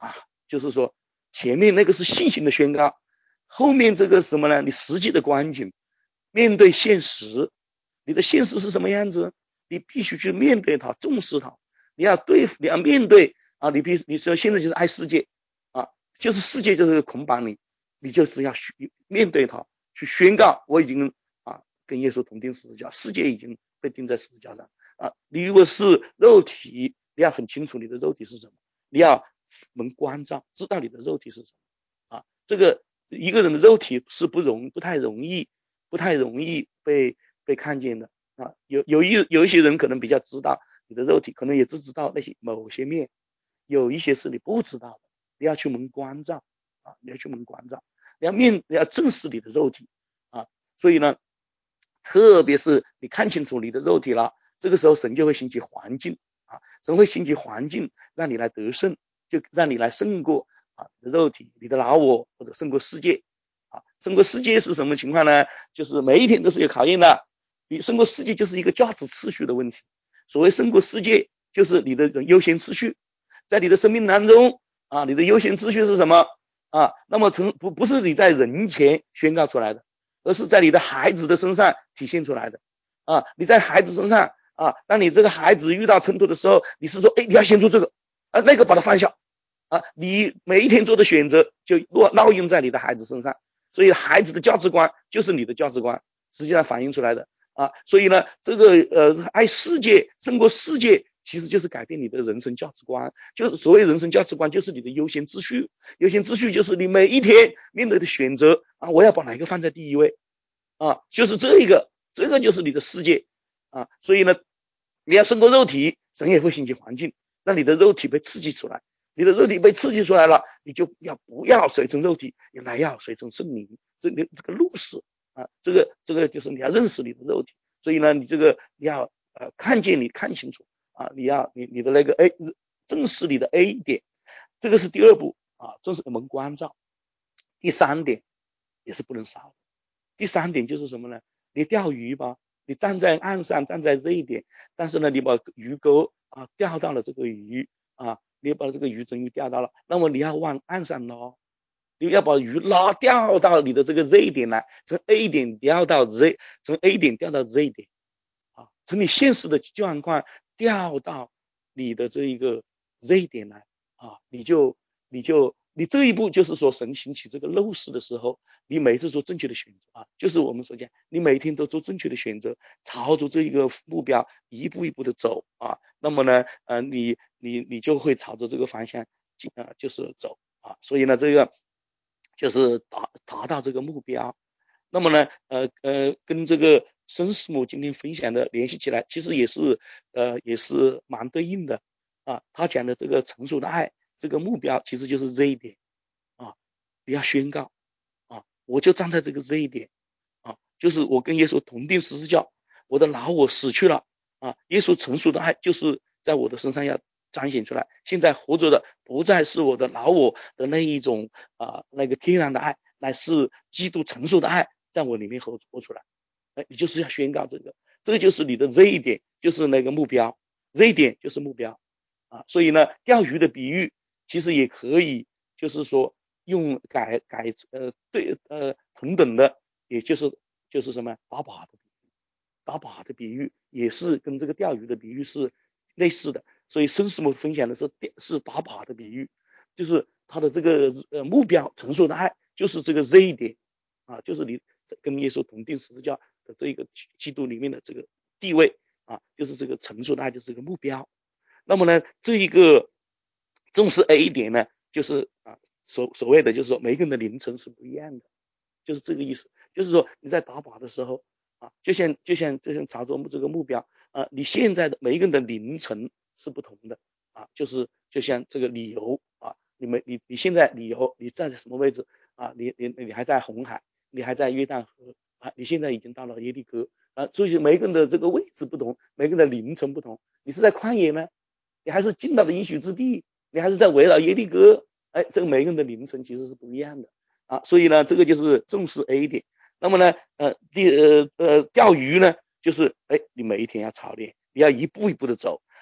就是说前面那个是信心的宣告，后面这个什么呢？你实际的光景，面对现实，你的现实是什么样子？你必须去面对它，重视它，你要对付，你要面对啊！你比你说现在就是爱世界啊，就是世界就是捆绑你，你就是要面对它，去宣告我已经啊跟耶稣同定十字架，世界已经被钉在十字架上啊。你如果是肉体，你要很清楚你的肉体是什么，你要能关照，知道你的肉体是什么啊。这个一个人的肉体是不容不太容易不太容易被被看见的啊。有有一有一些人可能比较知道你的肉体，可能也只知道那些某些面，有一些是你不知道的，你要去门关照啊，你要去门关照，你要面你要正视你的肉体啊。所以呢，特别是你看清楚你的肉体了，这个时候神就会兴起环境啊，神会兴起环境让你来得胜，就让你来胜过啊你的肉体、你的老我，或者胜过世界啊。胜过世界是什么情况呢？就是每一天都是有考验的。你胜过世界就是一个价值次序的问题。所谓胜过世界，就是你的优先次序，在你的生命当中啊，你的优先次序是什么啊？那么从不不是你在人前宣告出来的，而是在你的孩子的身上体现出来的啊。你在孩子身上啊，当你这个孩子遇到冲突的时候，你是说，哎，你要先做这个啊，那个把它放下啊。你每一天做的选择就落烙印在你的孩子身上，所以孩子的价值观就是你的价值观，实际上反映出来的啊。所以呢，这个呃，爱世界胜过世界，其实就是改变你的人生价值观。就是所谓人生价值观，就是你的优先秩序。优先秩序就是你每一天面对的选择啊，我要把哪个放在第一位啊？就是这一个，这个就是你的世界啊。所以呢，你要胜过肉体，神也会兴起环境，让你的肉体被刺激出来。你的肉体被刺激出来了，你就要不要随从肉体，你来要随从圣灵，这个这个路是啊，这个这个就是你要认识你的肉体。所以呢，你这个你要呃看见你看清楚啊，你要你你的那个 A 正视你的 A 点，这个是第二步啊，正是门关照。第三点也是不能少的，第三点就是什么呢？你钓鱼吧，你站在岸上，站在这一点，但是呢，你把鱼钩啊钓到了这个鱼啊，你把这个鱼真鱼钓到了，那么你要往岸上捞，你要把鱼拉钓到你的这个 Z 点来，从 A 点钓到 Z， 从 A 点钓到 Z 点啊，从你现实的状况钓到你的这一个 Z 点来啊，你就你就你这一步就是说神兴起这个陋室的时候，你每次做正确的选择啊，就是我们所讲，你每天都做正确的选择，朝着这一个目标一步一步的走啊，那么呢，呃，你你你就会朝着这个方向呃就是走啊，所以呢，这个就是达达到这个目标。那么呢，呃呃，跟这个孙师母今天分享的联系起来，其实也是呃也是蛮对应的啊。他讲的这个成熟的爱，这个目标其实就是这一点啊，你要宣告啊，我就站在这个这一点啊，就是我跟耶稣同定十字架，我的老我死去了啊，耶稣成熟的爱就是在我的身上要彰显出来。现在活着的不再是我的老我的那一种啊那个天然的爱，乃是基督成熟的爱在我里面活活出来。哎，你就是要宣告这个，这个就是你的 Z 点，就是那个目标 ，Z 点就是目标啊。所以呢，钓鱼的比喻其实也可以，就是说用改改呃对呃同等的，也就是就是什么打靶的比喻，打靶的比喻也是跟这个钓鱼的比喻是类似的。所以孙师母分享的是是打靶的比喻，就是他的这个呃目标成熟的爱就是这个 Z 点啊，就是你跟耶稣同定十字架的这个基督里面的这个地位啊，就是这个成熟的爱就是这个目标。那么呢，这一个重视 A 点呢，就是啊所所谓的就是说每个人的凌晨是不一样的，就是这个意思。就是说你在打靶的时候啊，就像就像就像朝着这个目标啊，你现在的每一个人的凌晨是不同的啊，就是就像这个理由啊，你们你你现在理由你站在什么位置啊？你你你还在红海，你还在约旦河啊，你现在已经到了耶利哥啊，所以每个人的这个位置不同，每个人的凌晨不同。你是在旷野呢，你还是进到了应许之地，你还是在围绕耶利哥？哎，这个每个人的凌晨其实是不一样的啊，所以呢，这个就是重视 A 点。那么呢，呃，第呃呃钓鱼呢，就是哎，你每一天要操练，你要一步一步的走，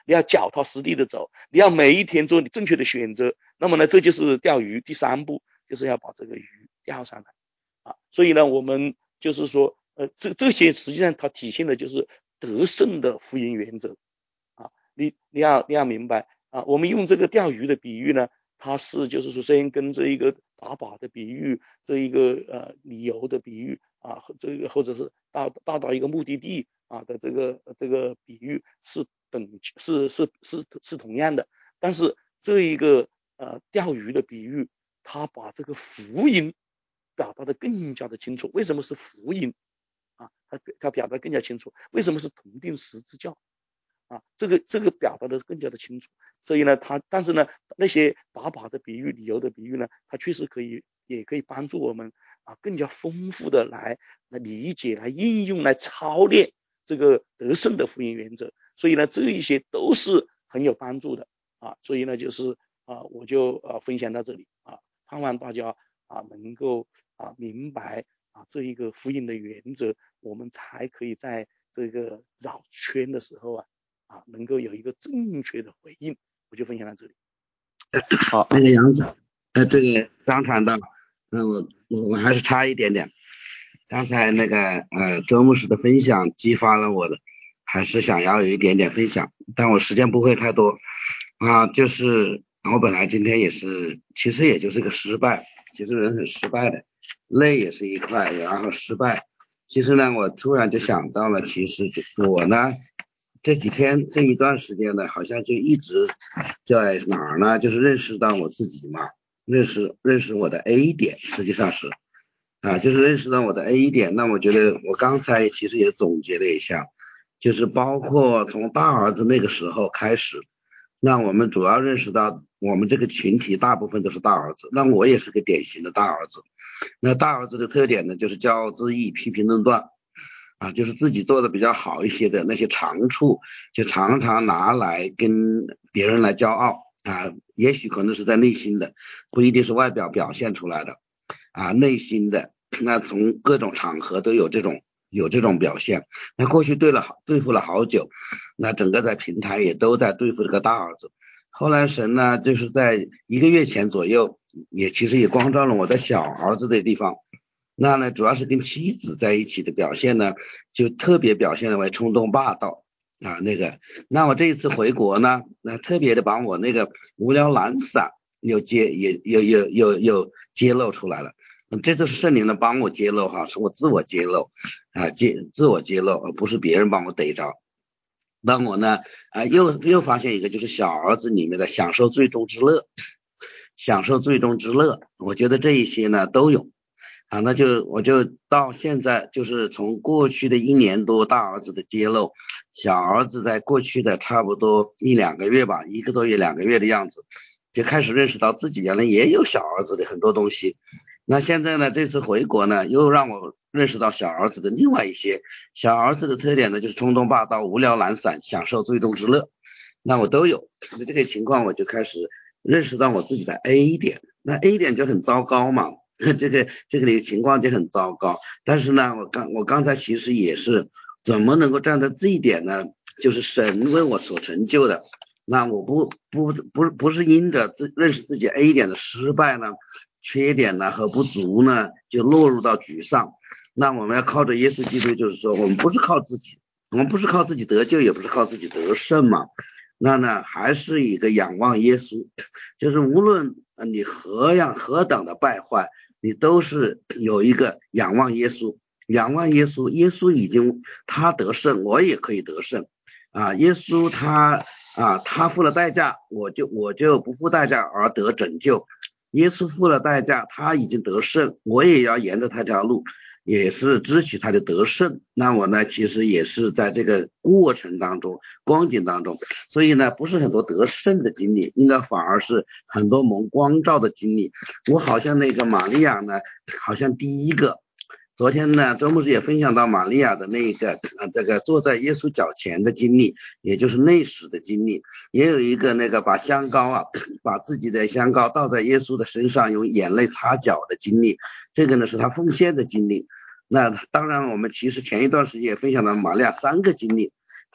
你要脚踏实地的走，你要每一天做你正确的选择。那么呢，这就是钓鱼第三步，就是要把这个鱼钓上来啊。所以呢，我们就是说，呃，这这些实际上它体现的就是得胜的福音原则啊。你你要你要明白啊，我们用这个钓鱼的比喻呢，它是就是说，虽然跟这一个打靶的比喻，这一个呃旅游的比喻啊，这个或者是到到达一个目的地啊的这个这个比喻是等是是是是同样的，但是这一个呃钓鱼的比喻，它把这个福音表达的更加的清楚。为什么是福音啊？它它表达更加清楚。为什么是同定十字架？啊，这个这个表达的更加的清楚。所以呢，它但是呢，那些打靶的比喻、旅游的比喻呢，它确实可以也可以帮助我们啊更加丰富的来来理解、来应用、来操练这个得胜的福音原则。所以呢，这一些都是很有帮助的啊。所以呢，就是啊，我就啊分享到这里啊，盼望大家啊能够啊明白啊这一个福音的原则，我们才可以在这个绕圈的时候啊。啊，能够有一个正确的回应，我就分享到这里。 好，那个杨总，呃，这个张传道，那、呃、我我我还是差一点点。刚才那个呃周牧师的分享激发了我的，还是想要有一点点分享，但我时间不会太多啊。就是我本来今天也是，其实也就是个失败，其实人很失败的，累也是一块，然后失败。其实呢，我突然就想到了，其实我呢。这几天这一段时间呢，好像就一直在哪儿呢？就是认识到我自己嘛，认识认识我的 A 点，实际上是啊，就是认识到我的 A 点。那我觉得我刚才其实也总结了一下，就是包括从大儿子那个时候开始，那我们主要认识到我们这个群体大部分都是大儿子，那我也是个典型的大儿子。那大儿子的特点呢，就是骄傲自义、批评论断。啊，就是自己做的比较好一些的那些长处，就常常拿来跟别人来骄傲啊，也许可能是在内心的，不一定是外表表现出来的啊，内心的，那从各种场合都有这种有这种表现。那过去对了好对付了好久，那整个在平台也都在对付这个大儿子。后来神呢，就是在一个月前左右，也其实也光照了我在小儿子的地方。那呢，主要是跟妻子在一起的表现呢，就特别表现为冲动霸道啊，那个。那我这一次回国呢，那特别的把我那个无聊懒散又揭也又又又又揭露出来了。嗯，这次是圣灵的帮我揭露哈，是我自我揭露啊，揭自我揭露，而不是别人帮我逮着。那我呢啊，又又发现一个，就是小儿子里面的享受最终之乐，享受最终之乐，我觉得这一些呢都有。啊，那就我就到现在，就是从过去的一年多大儿子的揭露，小儿子在过去的差不多一两个月吧，一个多月两个月的样子，就开始认识到自己原来也有小儿子的很多东西。那现在呢，这次回国呢，又让我认识到小儿子的另外一些。小儿子的特点呢，就是冲动霸道、无聊懒散、享受最终之乐，那我都有。那这个情况我就开始认识到我自己的 A 点，那 A 点就很糟糕嘛。这个这个里情况就很糟糕，但是呢，我刚我刚才其实也是怎么能够站在这一点呢？就是神为我所成就的，那我不不不不是因着自认识自己 A 点的失败呢、缺点呢和不足呢，就落入到沮丧。那我们要靠着耶稣基督，就是说我们不是靠自己，我们不是靠自己得救，也不是靠自己得胜嘛。那呢，还是一个仰望耶稣，就是无论你何样何等的败坏。你都是有一个仰望耶稣，仰望耶稣，耶稣已经他得胜，我也可以得胜啊！耶稣他啊，他付了代价，我就我就不付代价而得拯救。耶稣付了代价，他已经得胜，我也要沿着他条路，也是支取他的得胜。那我呢，其实也是在这个过程当中、光景当中，所以呢，不是很多得胜的经历，应该反而是很多蒙光照的经历。我好像那个玛利亚呢，好像第一个。昨天呢，周牧师也分享到玛利亚的那个呃这个坐在耶稣脚前的经历，也就是内史的经历，也有一个那个把香膏啊，把自己的香膏倒在耶稣的身上，用眼泪擦脚的经历，这个呢是他奉献的经历。那当然，我们其实前一段时间也分享到玛利亚三个经历，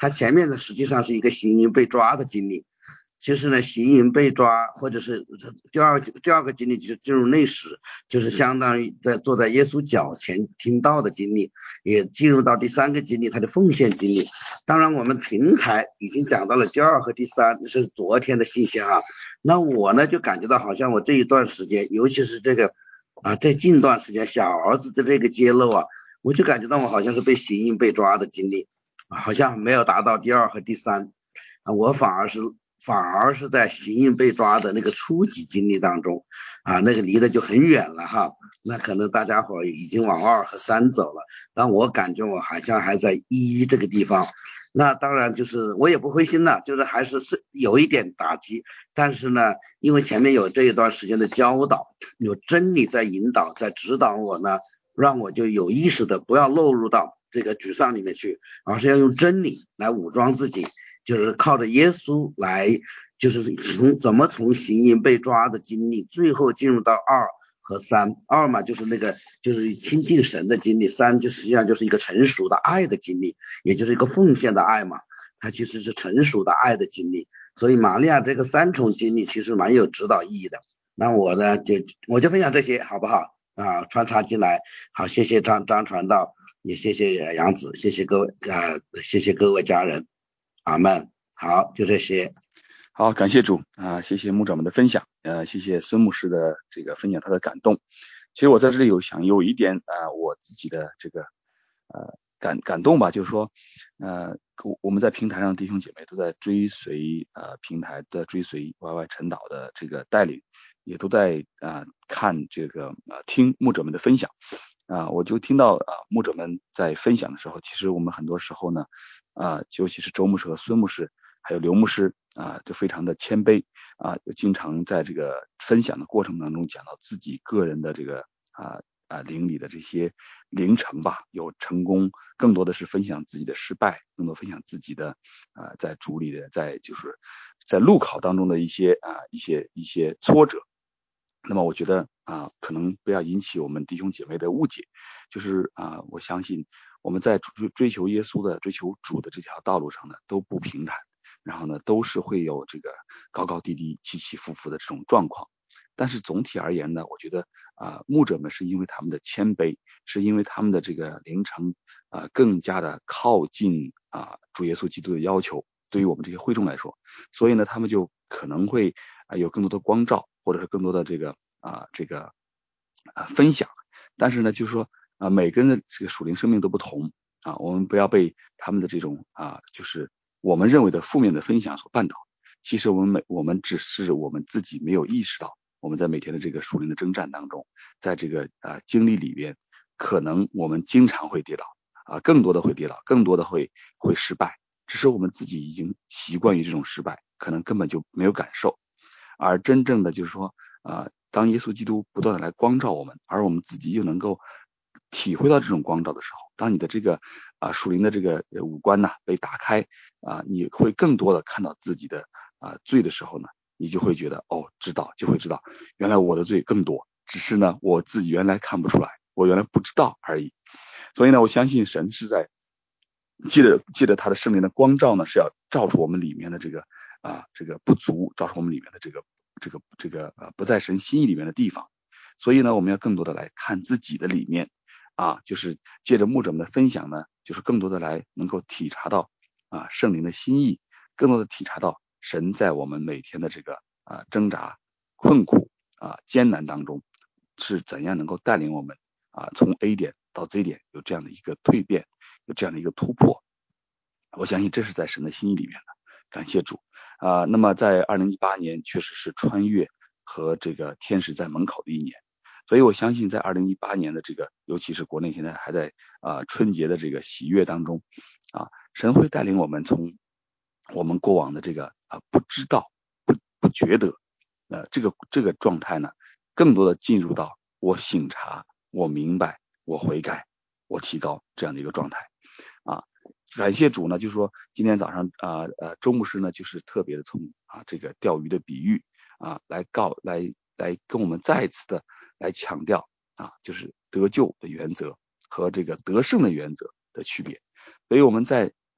他前面呢实际上是一个行淫被抓的经历。其实呢，行淫被抓，或者是第二第二个经历就是进入内室，就是相当于在坐在耶稣脚前听道的经历，也进入到第三个经历，他的奉献经历。当然我们平台已经讲到了第二和第三，是昨天的信息哈。那我呢就感觉到好像我这一段时间，尤其是这个啊在近段时间小儿子的这个揭露啊，我就感觉到我好像是被行淫被抓的经历，好像没有达到第二和第三啊，我反而是反而是在行淫被抓的那个初级经历当中啊，那个离得就很远了哈。那可能大家伙已经往二和三走了，但我感觉我好像还在一这个地方。那当然就是我也不灰心了，就是还是是有一点打击，但是呢，因为前面有这一段时间的教导，有真理在引导在指导我呢，让我就有意识的不要落入到这个沮丧里面去，而是要用真理来武装自己，就是靠着耶稣来，就是从怎么从行淫被抓的经历，最后进入到二和三。二嘛就是那个就是亲近神的经历，三就实际上就是一个成熟的爱的经历，也就是一个奉献的爱嘛，它其实是成熟的爱的经历。所以玛利亚这个三重经历其实蛮有指导意义的。那我呢就我就分享这些好不好啊？穿插进来，好，谢谢张张传道，也谢谢杨子，谢谢各位啊、呃，谢谢各位家人，阿们。好，就这些。 好，感谢主啊，谢谢牧者们的分享，呃，谢谢孙牧师的这个分享，他的感动。其实我在这里有想有一点啊、呃，我自己的这个呃感感动吧，就是说，呃，我们在平台上弟兄姐妹都在追随呃平台的追随 Y Y 陈导的这个带领，也都在啊、呃、看这个呃听牧者们的分享啊、呃，我就听到啊、呃、牧者们在分享的时候，其实我们很多时候呢啊、呃，尤其是周牧师和孙牧师还有刘牧师啊，就非常的谦卑啊，就经常在这个分享的过程当中讲到自己个人的这个啊啊灵里的这些灵程吧，有成功，更多的是分享自己的失败，更多分享自己的啊在主里的，在就是在路考当中的一些啊一些一些挫折。那么我觉得啊，可能不要引起我们弟兄姐妹的误解，就是啊，我相信我们在追追求耶稣的、追求主的这条道路上呢，都不平坦。然后呢，都是会有这个高高低低、起起伏伏的这种状况。但是总体而言呢，我觉得啊、呃，牧者们是因为他们的谦卑，是因为他们的这个灵程啊、呃、更加的靠近啊、呃、主耶稣基督的要求，对于我们这些会众来说，所以呢，他们就可能会啊、呃、有更多的光照，或者是更多的这个啊、呃、这个啊、呃、分享。但是呢，就是说啊、呃、每个人的这个属灵生命都不同啊，我们不要被他们的这种啊、呃、就是我们认为的负面的分享所绊倒，其实我们每我们只是我们自己没有意识到，我们在每天的这个属灵的征战当中，在这个啊、呃、经历里边，可能我们经常会跌倒啊、呃，更多的会跌倒，更多的会会失败，只是我们自己已经习惯于这种失败，可能根本就没有感受，而真正的就是说啊、呃，当耶稣基督不断的来光照我们，而我们自己又能够体会到这种光照的时候，当你的这个啊属灵的这个五官呐被打开啊，你会更多的看到自己的啊罪的时候呢，你就会觉得哦，知道就会知道，原来我的罪更多，只是呢我自己原来看不出来，我原来不知道而已。所以呢，我相信神是在借着借着他的圣灵的光照呢，是要照出我们里面的这个啊这个不足，照出我们里面的这个这个这个呃不在神心意里面的地方。所以呢，我们要更多的来看自己的里面。啊，就是借着牧者们的分享呢，就是更多的来能够体察到啊圣灵的心意，更多的体察到神在我们每天的这个啊挣扎、困苦啊艰难当中是怎样能够带领我们啊从 A 点到 Z 点有这样的一个蜕变，有这样的一个突破。我相信这是在神的心意里面的，感谢主啊。那么在二零一八年确实是穿越和这个天使在门口的一年。所以我相信在二零一八年的这个，尤其是国内现在还在啊、呃、春节的这个喜悦当中啊，神会带领我们从我们过往的这个啊、呃、不知道不不觉得呃这个这个状态呢，更多的进入到我省察、我明白、我悔改、我提高这样的一个状态啊。感谢主呢，就是说今天早上啊呃周牧师呢就是特别的从啊这个钓鱼的比喻啊来告来来跟我们再一次的来强调啊，就是得救的原则和这个得胜的原则的区别。所以我们在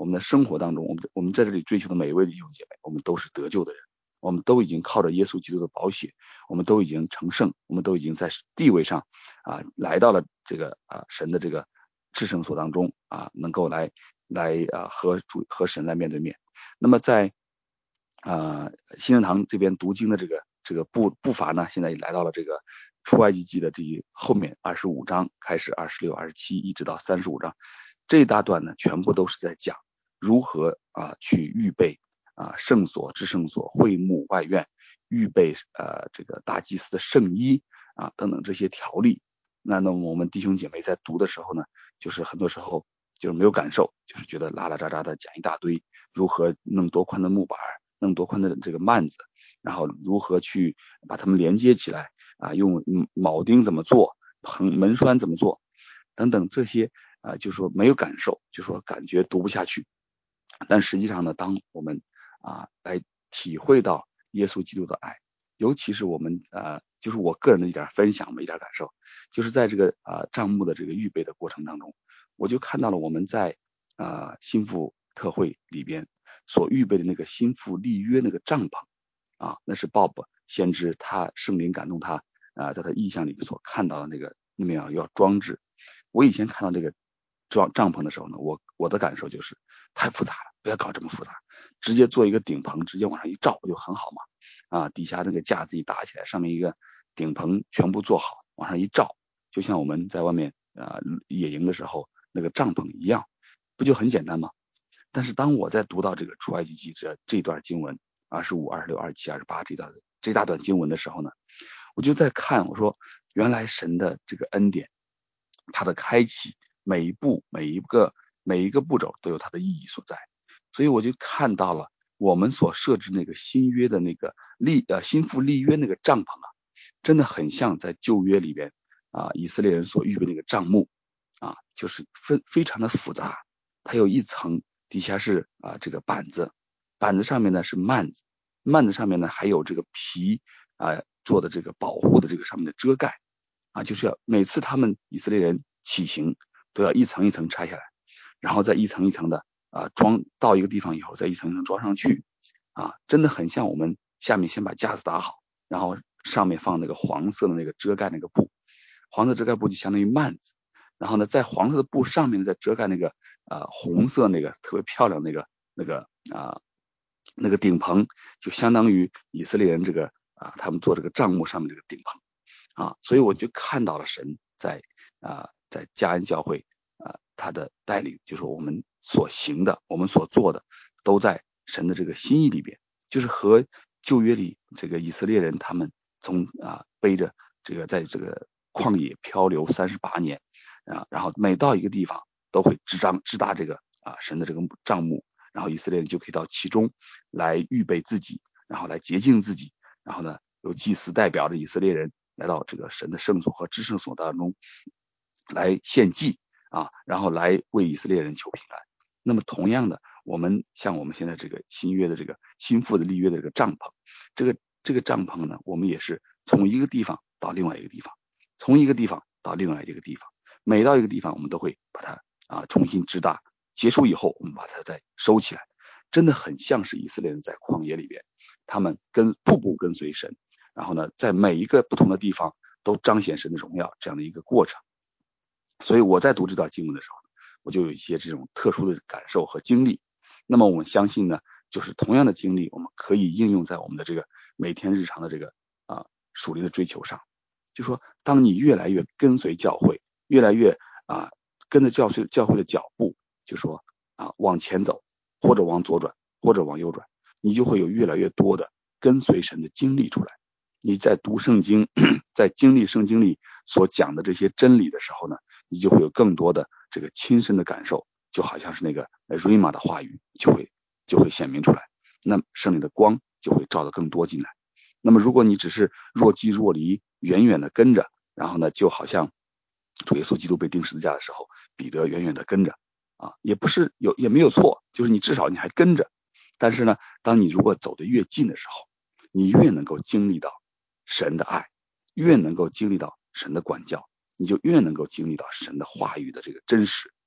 我们的生活当中，我们我们在这里追求的每一位弟兄姐妹，我们都是得救的人，我们都已经靠着耶稣基督的宝血，我们都已经成圣，我们都已经在地位上啊来到了这个啊神的这个至圣所当中啊，能够来来啊和主和神来面对面。那么在啊新人堂这边读经的这个这个步步伐呢，现在也来到了这个出埃及记的这后面二十五章开始，二十六、二十七一直到三十五章，这一大段呢全部都是在讲如何啊去预备啊圣所、至圣所、会幕、外院，预备呃这个大祭司的圣衣啊等等这些条例。那那么我们弟兄姐妹在读的时候呢，就是很多时候就是没有感受，就是觉得拉拉杂杂的讲一大堆，如何弄多宽的木板，弄多宽的这个幔子，然后如何去把它们连接起来啊，用铆钉怎么做，横门栓怎么做等等这些啊，就说没有感受，就说感觉读不下去。但实际上呢，当我们啊来体会到耶稣基督的爱，尤其是我们呃，就是我个人的一点分享，一点感受，就是在这个啊帐幕的这个预备的过程当中，我就看到了我们在啊新妇特会里边所预备的那个新妇立约那个帐篷啊，那是 Bob 先知他圣灵感动他啊，在他意象里所看到的那个那么样要装置。我以前看到这个装帐篷的时候呢，我我的感受就是太复杂了，不要搞这么复杂，直接做一个顶棚，直接往上一罩不就很好嘛？啊，底下那个架子一搭起来，上面一个顶棚全部做好，往上一罩，就像我们在外面啊野营的时候那个帐篷一样，不就很简单吗？但是当我在读到这个出埃及记这这段经文二十五、二十六、二十七、二十八这段这大段经文的时候呢，我就在看，我说原来神的这个恩典，它的开启，每一步每一个每一个步骤都有它的意义所在，所以我就看到了我们所设置那个新约的那个立呃新妇立约那个帐篷啊，真的很像在旧约里边啊以色列人所预备那个帐幕啊，就是非非常的复杂，它有一层底下是啊这个板子，板子上面呢是幔子，幔子上面呢还有这个皮啊做的这个保护的这个上面的遮盖啊，就是要每次他们以色列人起行都要一层一层拆下来，然后再一层一层的啊装到一个地方以后再一层一层装上去啊，真的很像我们下面先把架子打好，然后上面放那个黄色的那个遮盖那个布，黄色遮盖布就相当于幔子，然后呢在黄色的布上面再遮盖那个呃红色那个特别漂亮那个那个啊、呃、那个顶棚，就相当于以色列人这个啊他们做这个帐幕上面这个顶棚啊，所以我就看到了神在啊在嘉恩教会啊他的带领，就是我们所行的我们所做的都在神的这个心意里边，就是和旧约里这个以色列人他们从啊背着这个在这个旷野漂流三十八年啊，然后每到一个地方都会支张支搭这个啊神的这个帐幕，然后以色列人就可以到其中来预备自己，然后来洁净自己，然后呢有祭司代表着以色列人来到这个神的圣所和至圣所当中来献祭啊，然后来为以色列人求平安。那么同样的，我们像我们现在这个新约的这个新妇的立约的这个帐篷，这个这个帐篷呢，我们也是从一个地方到另外一个地方，从一个地方到另外一个地方，每到一个地方我们都会把它啊重新支搭，结束以后我们把它再收起来，真的很像是以色列人在旷野里边，他们跟步步跟随神，然后呢在每一个不同的地方都彰显神的荣耀这样的一个过程。所以我在读这段经文的时候，我就有一些这种特殊的感受和经历。那么我们相信呢，就是同样的经历，我们可以应用在我们的这个每天日常的这个啊属灵的追求上。就说当你越来越跟随教会，越来越啊跟着教会教会的脚步，就说啊往前走，或者往左转，或者往右转，你就会有越来越多的跟随神的经历出来。你在读圣经，在经历圣经里所讲的这些真理的时候呢，你就会有更多的这个亲身的感受，就好像是那个 Rima 的话语就会就会显明出来，那圣灵的光就会照得更多进来。那么如果你只是若即若离，远远的跟着，然后呢就好像主耶稣基督被钉十字架的时候，彼得远远的跟着啊，也不是有也没有错，就是你至少你还跟着。但是呢，当你如果走得越近的时候，你越能够经历到神的爱，越能够经历到神的管教，你就越能够经历到神的话语的这个真实。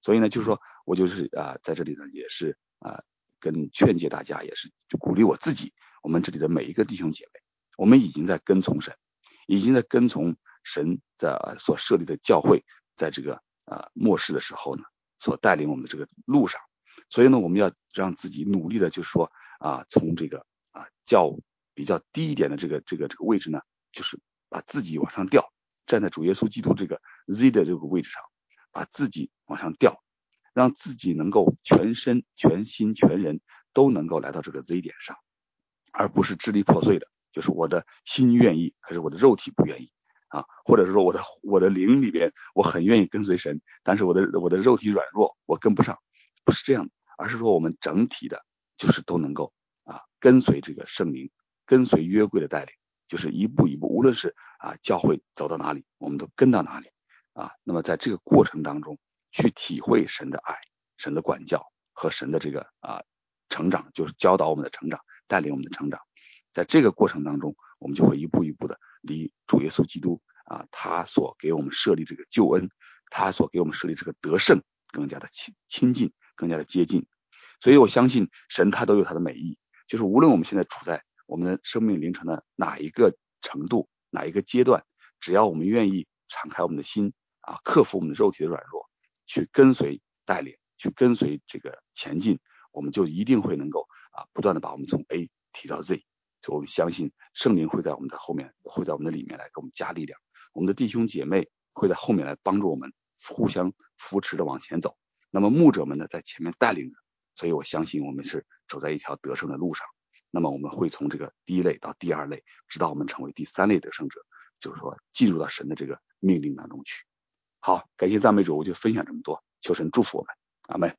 所以呢，就是说我就是啊，在这里呢也是啊，跟劝诫大家，也是就鼓励我自己，我们这里的每一个弟兄姐妹，我们已经在跟从神，已经在跟从神在所设立的教会，在这个啊末世的时候呢，所带领我们的这个路上。所以呢，我们要让自己努力的，就是说啊，从这个啊较比较低一点的这个这个这个位置呢，就是把自己往上调，站在主耶稣基督这个 Z 的这个位置上，把自己往上调，让自己能够全身全心全人都能够来到这个 Z 点上，而不是支离破碎的，就是我的心愿意，可是我的肉体不愿意啊，或者是说我的我的灵里边我很愿意跟随神，但是我的我的肉体软弱，我跟不上，不是这样的，而是说我们整体的就是都能够啊跟随这个圣灵，跟随约柜的带领，就是一步一步，无论是啊教会走到哪里，我们都跟到哪里啊。那么在这个过程当中，去体会神的爱、神的管教和神的这个啊成长，就是教导我们的成长，带领我们的成长。在这个过程当中，我们就会一步一步的离主耶稣基督啊他所给我们设立这个救恩，他所给我们设立这个得胜更加的亲亲近，更加的接近。所以我相信神他都有他的美意，就是无论我们现在处在我们的生命灵程的哪一个程度，哪一个阶段，只要我们愿意敞开我们的心啊，克服我们的肉体的软弱，去跟随带领，去跟随这个前进，我们就一定会能够啊不断的把我们从 A 提到 Z。所以我们相信圣灵会在我们的后面，会在我们的里面来给我们加力量，我们的弟兄姐妹会在后面来帮助我们，互相扶持的往前走。那么牧者们呢，在前面带领着，所以我相信我们是走在一条得胜的路上。那么我们会从这个第一类到第二类，直到我们成为第三类得胜者，就是说进入到神的这个命令当中去。好，感谢赞美主，我就分享这么多，求神祝福我们，阿们。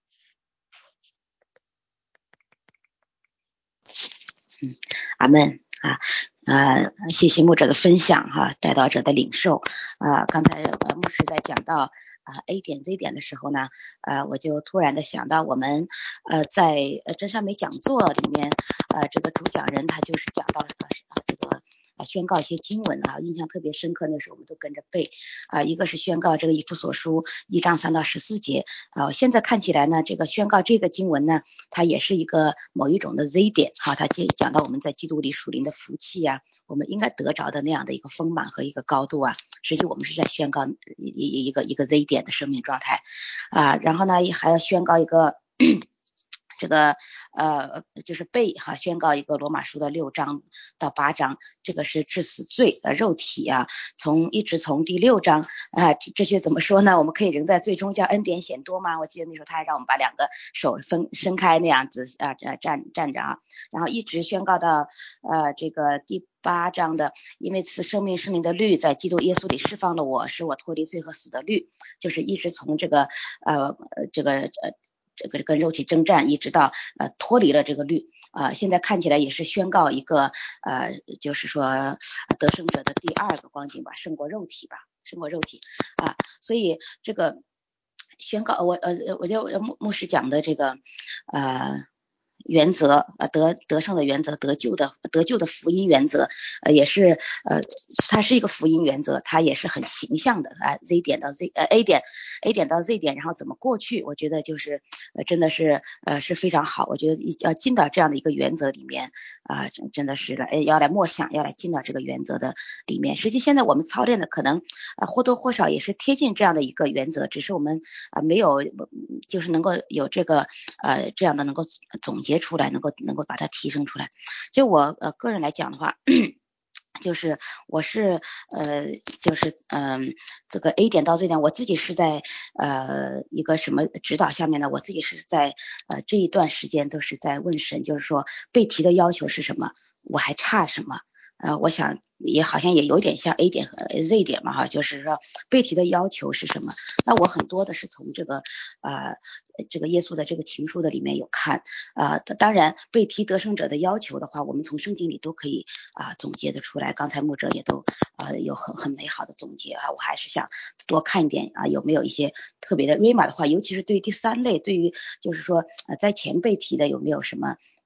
嗯，阿们啊。呃，谢谢牧者的分享哈、啊，带导者的领受啊。刚才呃牧师在讲到啊 A 点 Z 点的时候呢，呃，我就突然的想到我们呃在呃真善美讲座里面，呃这个主讲人他就是讲到呃这个啊宣告一些经文啊，印象特别深刻，那时候我们都跟着背啊，一个是宣告这个以弗所书一章三到十四节啊，现在看起来呢，这个宣告这个经文呢，它也是一个某一种的 Z 点哈、啊，它讲到我们在基督里属灵的福气啊，我们应该得着的那样的一个丰满和一个高度啊，实际我们是在宣告一一个一个 Z 点的生命状态啊，然后呢还要宣告一个这个呃就是背哈，宣告一个罗马书的六章到八章，这个是致死罪呃肉体啊，从一直从第六章啊，这些怎么说呢？我们可以仍在最终叫恩典显多吗？我记得那时候他还让我们把两个手分伸开那样子啊站站着啊，然后一直宣告到呃这个第八章的，因为此生命圣灵的律在基督耶稣里释放了我，使我脱离罪和死的律，就是一直从这个呃这个呃。这个跟肉体征战，一直到呃脱离了这个律啊、呃，现在看起来也是宣告一个呃，就是说得胜者的第二个光景吧，胜过肉体吧，胜过肉体啊，所以这个宣告我呃，我就牧牧师讲的这个呃。原则呃得得胜的原则，得救的得救的福音原则，呃也是呃它是一个福音原则，它也是很形象的啊 Z 点到 Z 呃 A 点 A 点到 Z 点，然后怎么过去，我觉得就是呃真的是呃是非常好，我觉得要进到这样的一个原则里面啊、呃，真的是来要来默想，要来进到这个原则的里面。实际现在我们操练的可能啊、呃、或多或少也是贴近这样的一个原则，只是我们啊、呃、没有就是能够有这个呃这样的能够总结出来，能够能够把它提升出来。就我呃个人来讲的话，就是我是呃就是嗯、呃、这个 A 点到 Z 点，我自己是在呃一个什么指导下面呢？我自己是在呃这一段时间都是在问神，就是说被提的要求是什么，我还差什么。呃，我想也好像也有点像 A 点和 Z 点嘛哈，就是说被提的要求是什么？那我很多的是从这个呃这个耶稣的这个情书的里面有看啊、呃，当然被提得胜者的要求的话，我们从圣经里都可以啊、呃、总结得出来。刚才牧者也都呃有很很美好的总结啊，我还是想多看一点啊，有没有一些特别的 Rhema 的话，尤其是对于第三类，对于就是说呃在前被提的有没有什么？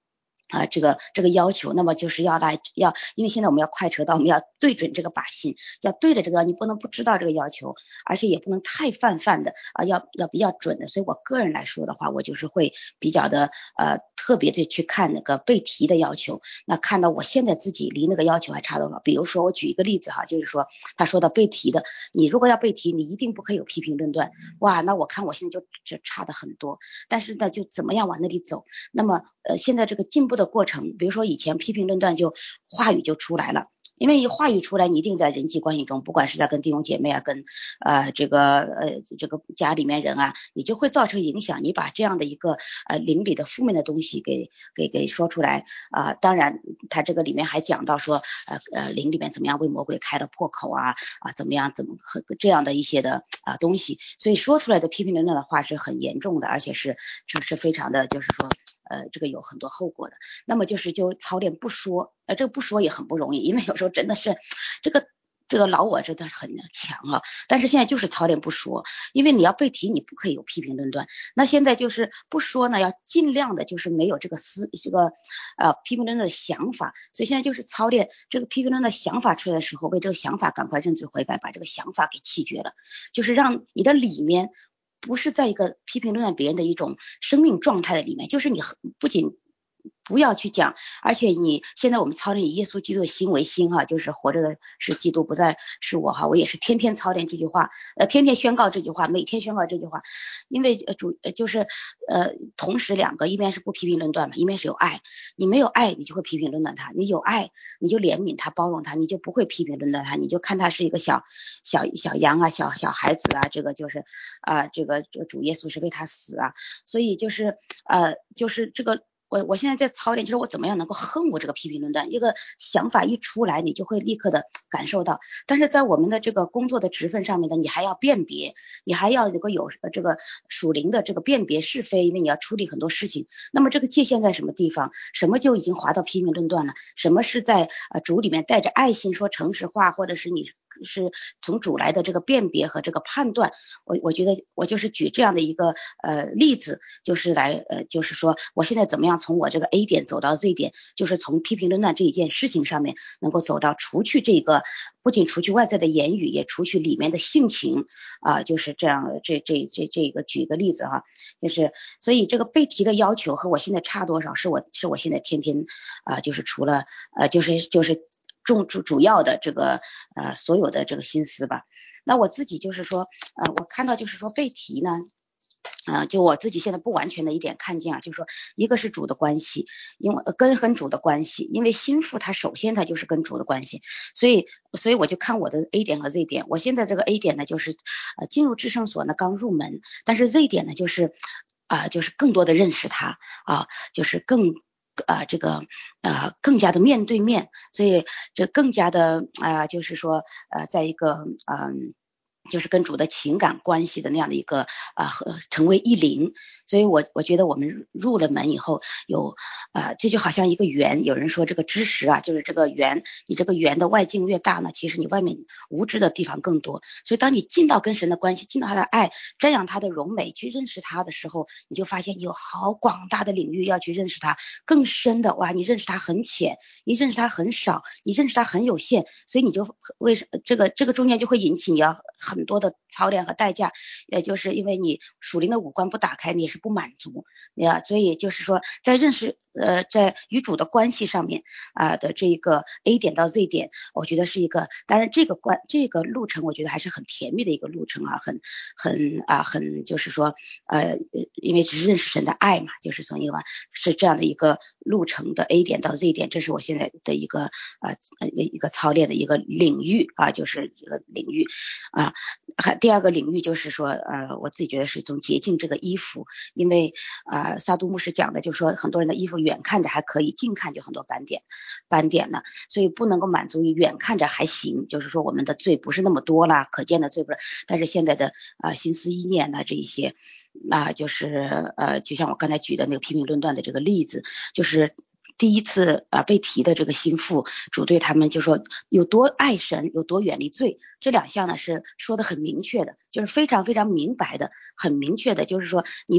啊，这个这个要求，那么就是要来要，因为现在我们要快车道，我们要对准这个靶心，要对着这个，你不能不知道这个要求，而且也不能太泛泛的啊，要要比较准的。所以我个人来说的话，我就是会比较的呃特别的去看那个背题的要求，那看到我现在自己离那个要求还差多少。比如说我举一个例子哈，就是说他说的背题的，你如果要背题，你一定不可以有批评论断，哇，那我看我现在就就差的很多，但是呢，就怎么样往那里走？那么呃现在这个进步的过程，比如说以前批评论断就话语就出来了，因为话语出来，你一定在人际关系中，不管是在跟弟兄姐妹啊，跟呃这个呃这个家里面人啊，你就会造成影响。你把这样的一个呃邻里的负面的东西给给给说出来啊、呃，当然他这个里面还讲到说呃呃邻里面怎么样为魔鬼开了破口啊啊怎么样怎么这样的一些的啊、呃、东西，所以说出来的批评论断的话是很严重的，而且是是是非常的，就是说。呃，这个有很多后果的，那么就是就操练不说，呃，这个不说也很不容易，因为有时候真的是这个这个老我真的很强啊，但是现在就是操练不说，因为你要背题，你不可以有批评论断，那现在就是不说呢，要尽量的就是没有这个思这个呃批评论断的想法，所以现在就是操练这个批评论的想法出来的时候，为这个想法赶快认罪悔改，把这个想法给弃绝了，就是让你的里面。不是在一个批评论断别人的一种生命状态的里面，就是你不仅不要去讲，而且你现在我们操练以耶稣基督的心为心哈，就是活着的是基督，不再是我哈，我也是天天操练这句话，呃，天天宣告这句话，每天宣告这句话，因为主就是呃同时两个，一边是不批评论断嘛，一边是有爱，你没有爱，你就会批评论断他，你有爱，你就怜悯他，包容他，你就不会批评论断他，你就看他是一个小小小羊啊，小小孩子啊，这个就是啊、呃，这个这个主耶稣是为他死啊，所以就是呃就是这个。我我现在在操练，就是我怎么样能够恨我这个批评论断，一个想法一出来，你就会立刻的感受到。但是在我们的这个工作的职分上面呢，你还要辨别，你还要能够有这个属灵的这个辨别是非，因为你要处理很多事情。那么这个界限在什么地方？什么就已经滑到批评论断了？什么是在呃主里面带着爱心说诚实话，或者是你是从主来的这个辨别和这个判断？我我觉得我就是举这样的一个呃例子，就是来呃就是说我现在怎么样从我这个 A 点走到 Z 点，就是从批评论断这一件事情上面能够走到除去这个，不仅除去外在的言语，也除去里面的性情啊、呃，就是这样。这这这这个举个例子哈，就是所以这个背题的要求和我现在差多少，是我是我现在天天啊、呃，就是除了呃就是就是重主主要的这个呃所有的这个心思吧。那我自己就是说呃我看到就是说背题呢。呃，就我自己现在不完全的一点看见啊，就是说，一个是主的关系，因为跟跟主的关系，因为心腹他首先他就是跟主的关系，所以所以我就看我的 A 点和 Z 点，我现在这个 A 点呢就是呃进入至圣所呢刚入门，但是 Z 点呢就是啊、呃、就是更多的认识他啊，就是更啊、呃、这个呃更加的面对面，所以这更加的啊、呃、就是说呃在一个嗯。呃就是跟主的情感关系的那样的一个啊、呃、成为一灵，所以我我觉得我们入了门以后有呃这就好像一个圆，有人说这个知识啊就是这个圆，你这个圆的外径越大呢，其实你外面无知的地方更多，所以当你进到跟神的关系，进到他的爱，瞻仰他的荣美，去认识他的时候，你就发现有好广大的领域要去认识他，更深的哇，你认识他很浅，你认识他很少，你认识他很有限，所以你就为什这个这个中间就会引起你要很多的操练和代价，也就是因为你属灵的五官不打开，你也是不满足呀，所以就是说在认识呃在与主的关系上面啊、呃、的这个 A 点到 Z 点，我觉得是一个，当然这个关这个路程我觉得还是很甜蜜的一个路程啊，很很啊很就是说呃因为只是认识神的爱嘛，就是从一个是这样的一个路程的 A 点到 Z 点，这是我现在的一个呃一个操练的一个领域啊，就是这个领域啊。还第二个领域就是说呃我自己觉得是从洁净这个衣服，因为啊、呃、萨都牧师讲的就是说很多人的衣服远看着还可以，近看就很多斑点斑点了，所以不能够满足于远看着还行，就是说我们的罪不是那么多啦，可见的罪不是，但是现在的啊、呃、心思意念呢这一些啊、呃、就是呃就像我刚才举的那个批评论断的这个例子，就是第一次啊、呃、被提的这个心腹主对他们就说有多爱神有多远离罪，这两项呢是说的很明确的，就是非常非常明白的很明确的，就是说你不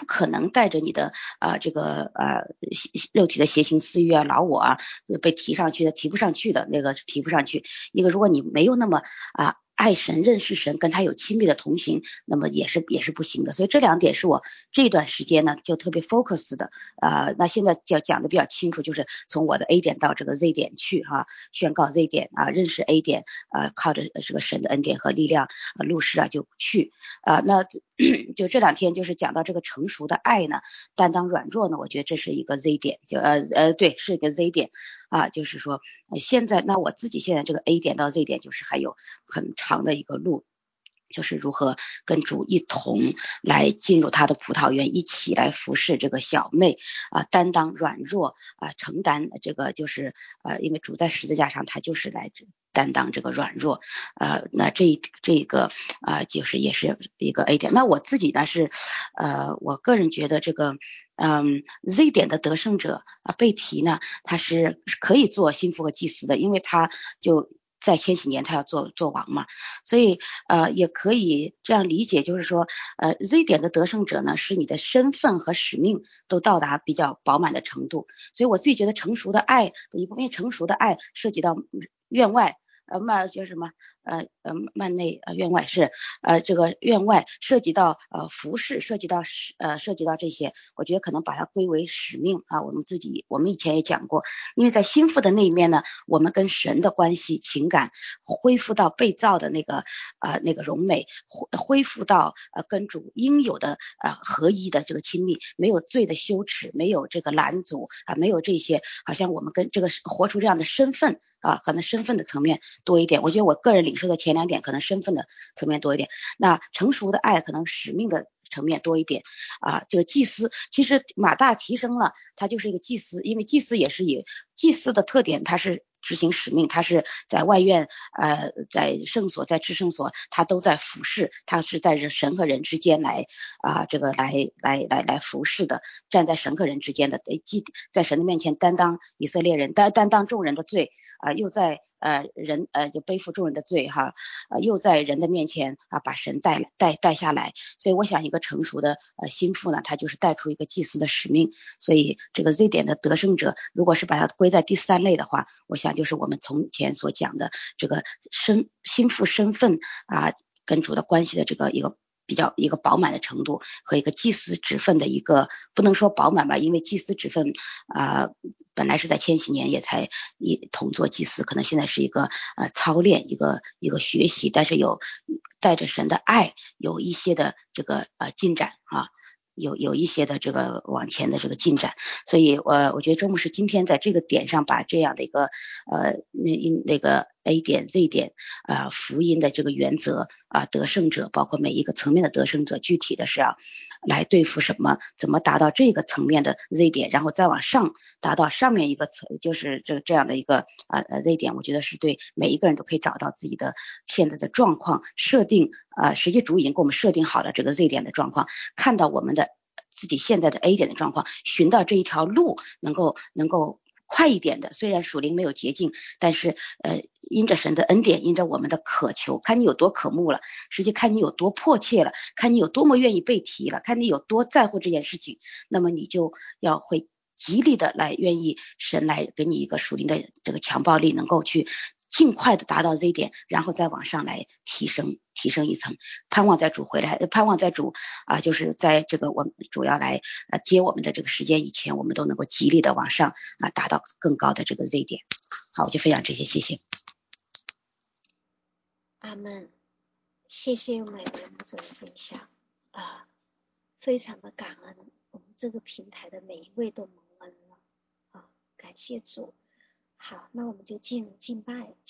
可能带着你的啊、呃、这个呃肉体的邪情私欲啊、老我啊被提上去的，提不上去的那个是提不上去。一个如果你没有那么啊。爱神、认识神，跟他有亲密的同行，那么也是也是不行的。所以这两点是我这段时间呢就特别 focus 的。呃，那现在讲讲的比较清楚，就是从我的 A 点到这个 Z 点去哈、啊，宣告 Z 点啊，认识 A 点啊，靠着这个神的恩典和力量，啊，路试啊就去啊。那就这两天就是讲到这个成熟的爱呢，担当软弱呢，我觉得这是一个 Z 点，就呃呃对，是一个 Z 点。啊，就是说，呃、现在那我自己现在这个 A 点到 Z 点，就是还有很长的一个路，就是如何跟主一同来进入他的葡萄园，一起来服侍这个小妹啊，担当软弱啊，承担这个就是呃，因为主在十字架上，他就是来担当这个软弱，呃，那这这个啊、呃，就是也是一个 A 点。那我自己呢是，呃，我个人觉得这个。嗯 ，Z 点的得胜者啊，被提呢，他是可以做心腹和祭司的，因为他就在千禧年他要做做王嘛，所以呃也可以这样理解，就是说呃 Z 点的得胜者呢，是你的身份和使命都到达比较饱满的程度，所以我自己觉得成熟的爱的一部分，因为成熟的爱涉及到院外。呃，慢叫什么？呃呃，慢内呃院外是呃这个院外涉及到呃服饰，涉及到呃涉及到这些，我觉得可能把它归为使命啊。我们自己我们以前也讲过，因为在心腹的那一面呢，我们跟神的关系情感恢复到被造的那个呃那个荣美，恢恢复到呃跟主应有的呃合一的这个亲密，没有罪的羞耻，没有这个拦阻啊、呃，没有这些，好像我们跟这个活出这样的身份。啊，可能身份的层面多一点，我觉得我个人领受的前两点可能身份的层面多一点，那成熟的爱可能使命的层面多一点啊。这个祭司其实马大提升了，他就是一个祭司，因为祭司也是以祭司的特点，他是执行使命，他是在外院呃在圣所在至圣所他都在服侍，他是在神和人之间来啊、呃、这个来来来来服侍的，站在神和人之间的，在神的面前担当以色列人担担当众人的罪啊、呃，又在呃人呃就背负众人的罪哈，呃又在人的面前啊把神带带带下来，所以我想一个成熟的呃心腹呢，他就是带出一个祭司的使命，所以这个 Z 点的得胜者，如果是把它归在第三类的话，我想就是我们从前所讲的这个身心腹身份啊跟主的关系的这个一个。比较一个饱满的程度和一个祭司职分的一个不能说饱满吧，因为祭司职分啊、呃、本来是在千禧年也才一同做祭司，可能现在是一个呃操练一个一个学习，但是有带着神的爱有一些的这个呃进展啊。有有一些的这个往前的这个进展，所以呃我觉得周牧师今天在这个点上把这样的一个呃那那个 A 点 Z 点啊、呃、福音的这个原则啊、呃、得胜者，包括每一个层面的得胜者，具体的是要来对付什么，怎么达到这个层面的 Z 点，然后再往上达到上面一个层，就是这这样的一个啊呃 Z 点，我觉得是对每一个人都可以找到自己的现在的状况设定啊、呃，实际主已经给我们设定好了这个 Z 点的状况，看到我们的自己现在的 A 点的状况，寻到这一条路能够能够快一点的，虽然属灵没有捷径，但是呃因着神的恩典，因着我们的渴求，看你有多渴慕了，实际看你有多迫切了，看你有多么愿意被提了，看你有多在乎这件事情，那么你就要会极力的来愿意神来给你一个属灵的这个强暴力，能够去尽快的达到 Z 点，然后再往上来提升提升一层，盼望在主回来，盼望在主啊、呃，就是在这个我们主要来呃接我们的这个时间以前，我们都能够极力的往上啊、呃、达到更高的这个 Z 点。好，我就分享这些，谢谢。 阿们，谢谢每位牧者的分享啊，非常的感恩，我们这个平台的每一位都蒙恩了啊，感谢主。好，那我们就进入敬拜。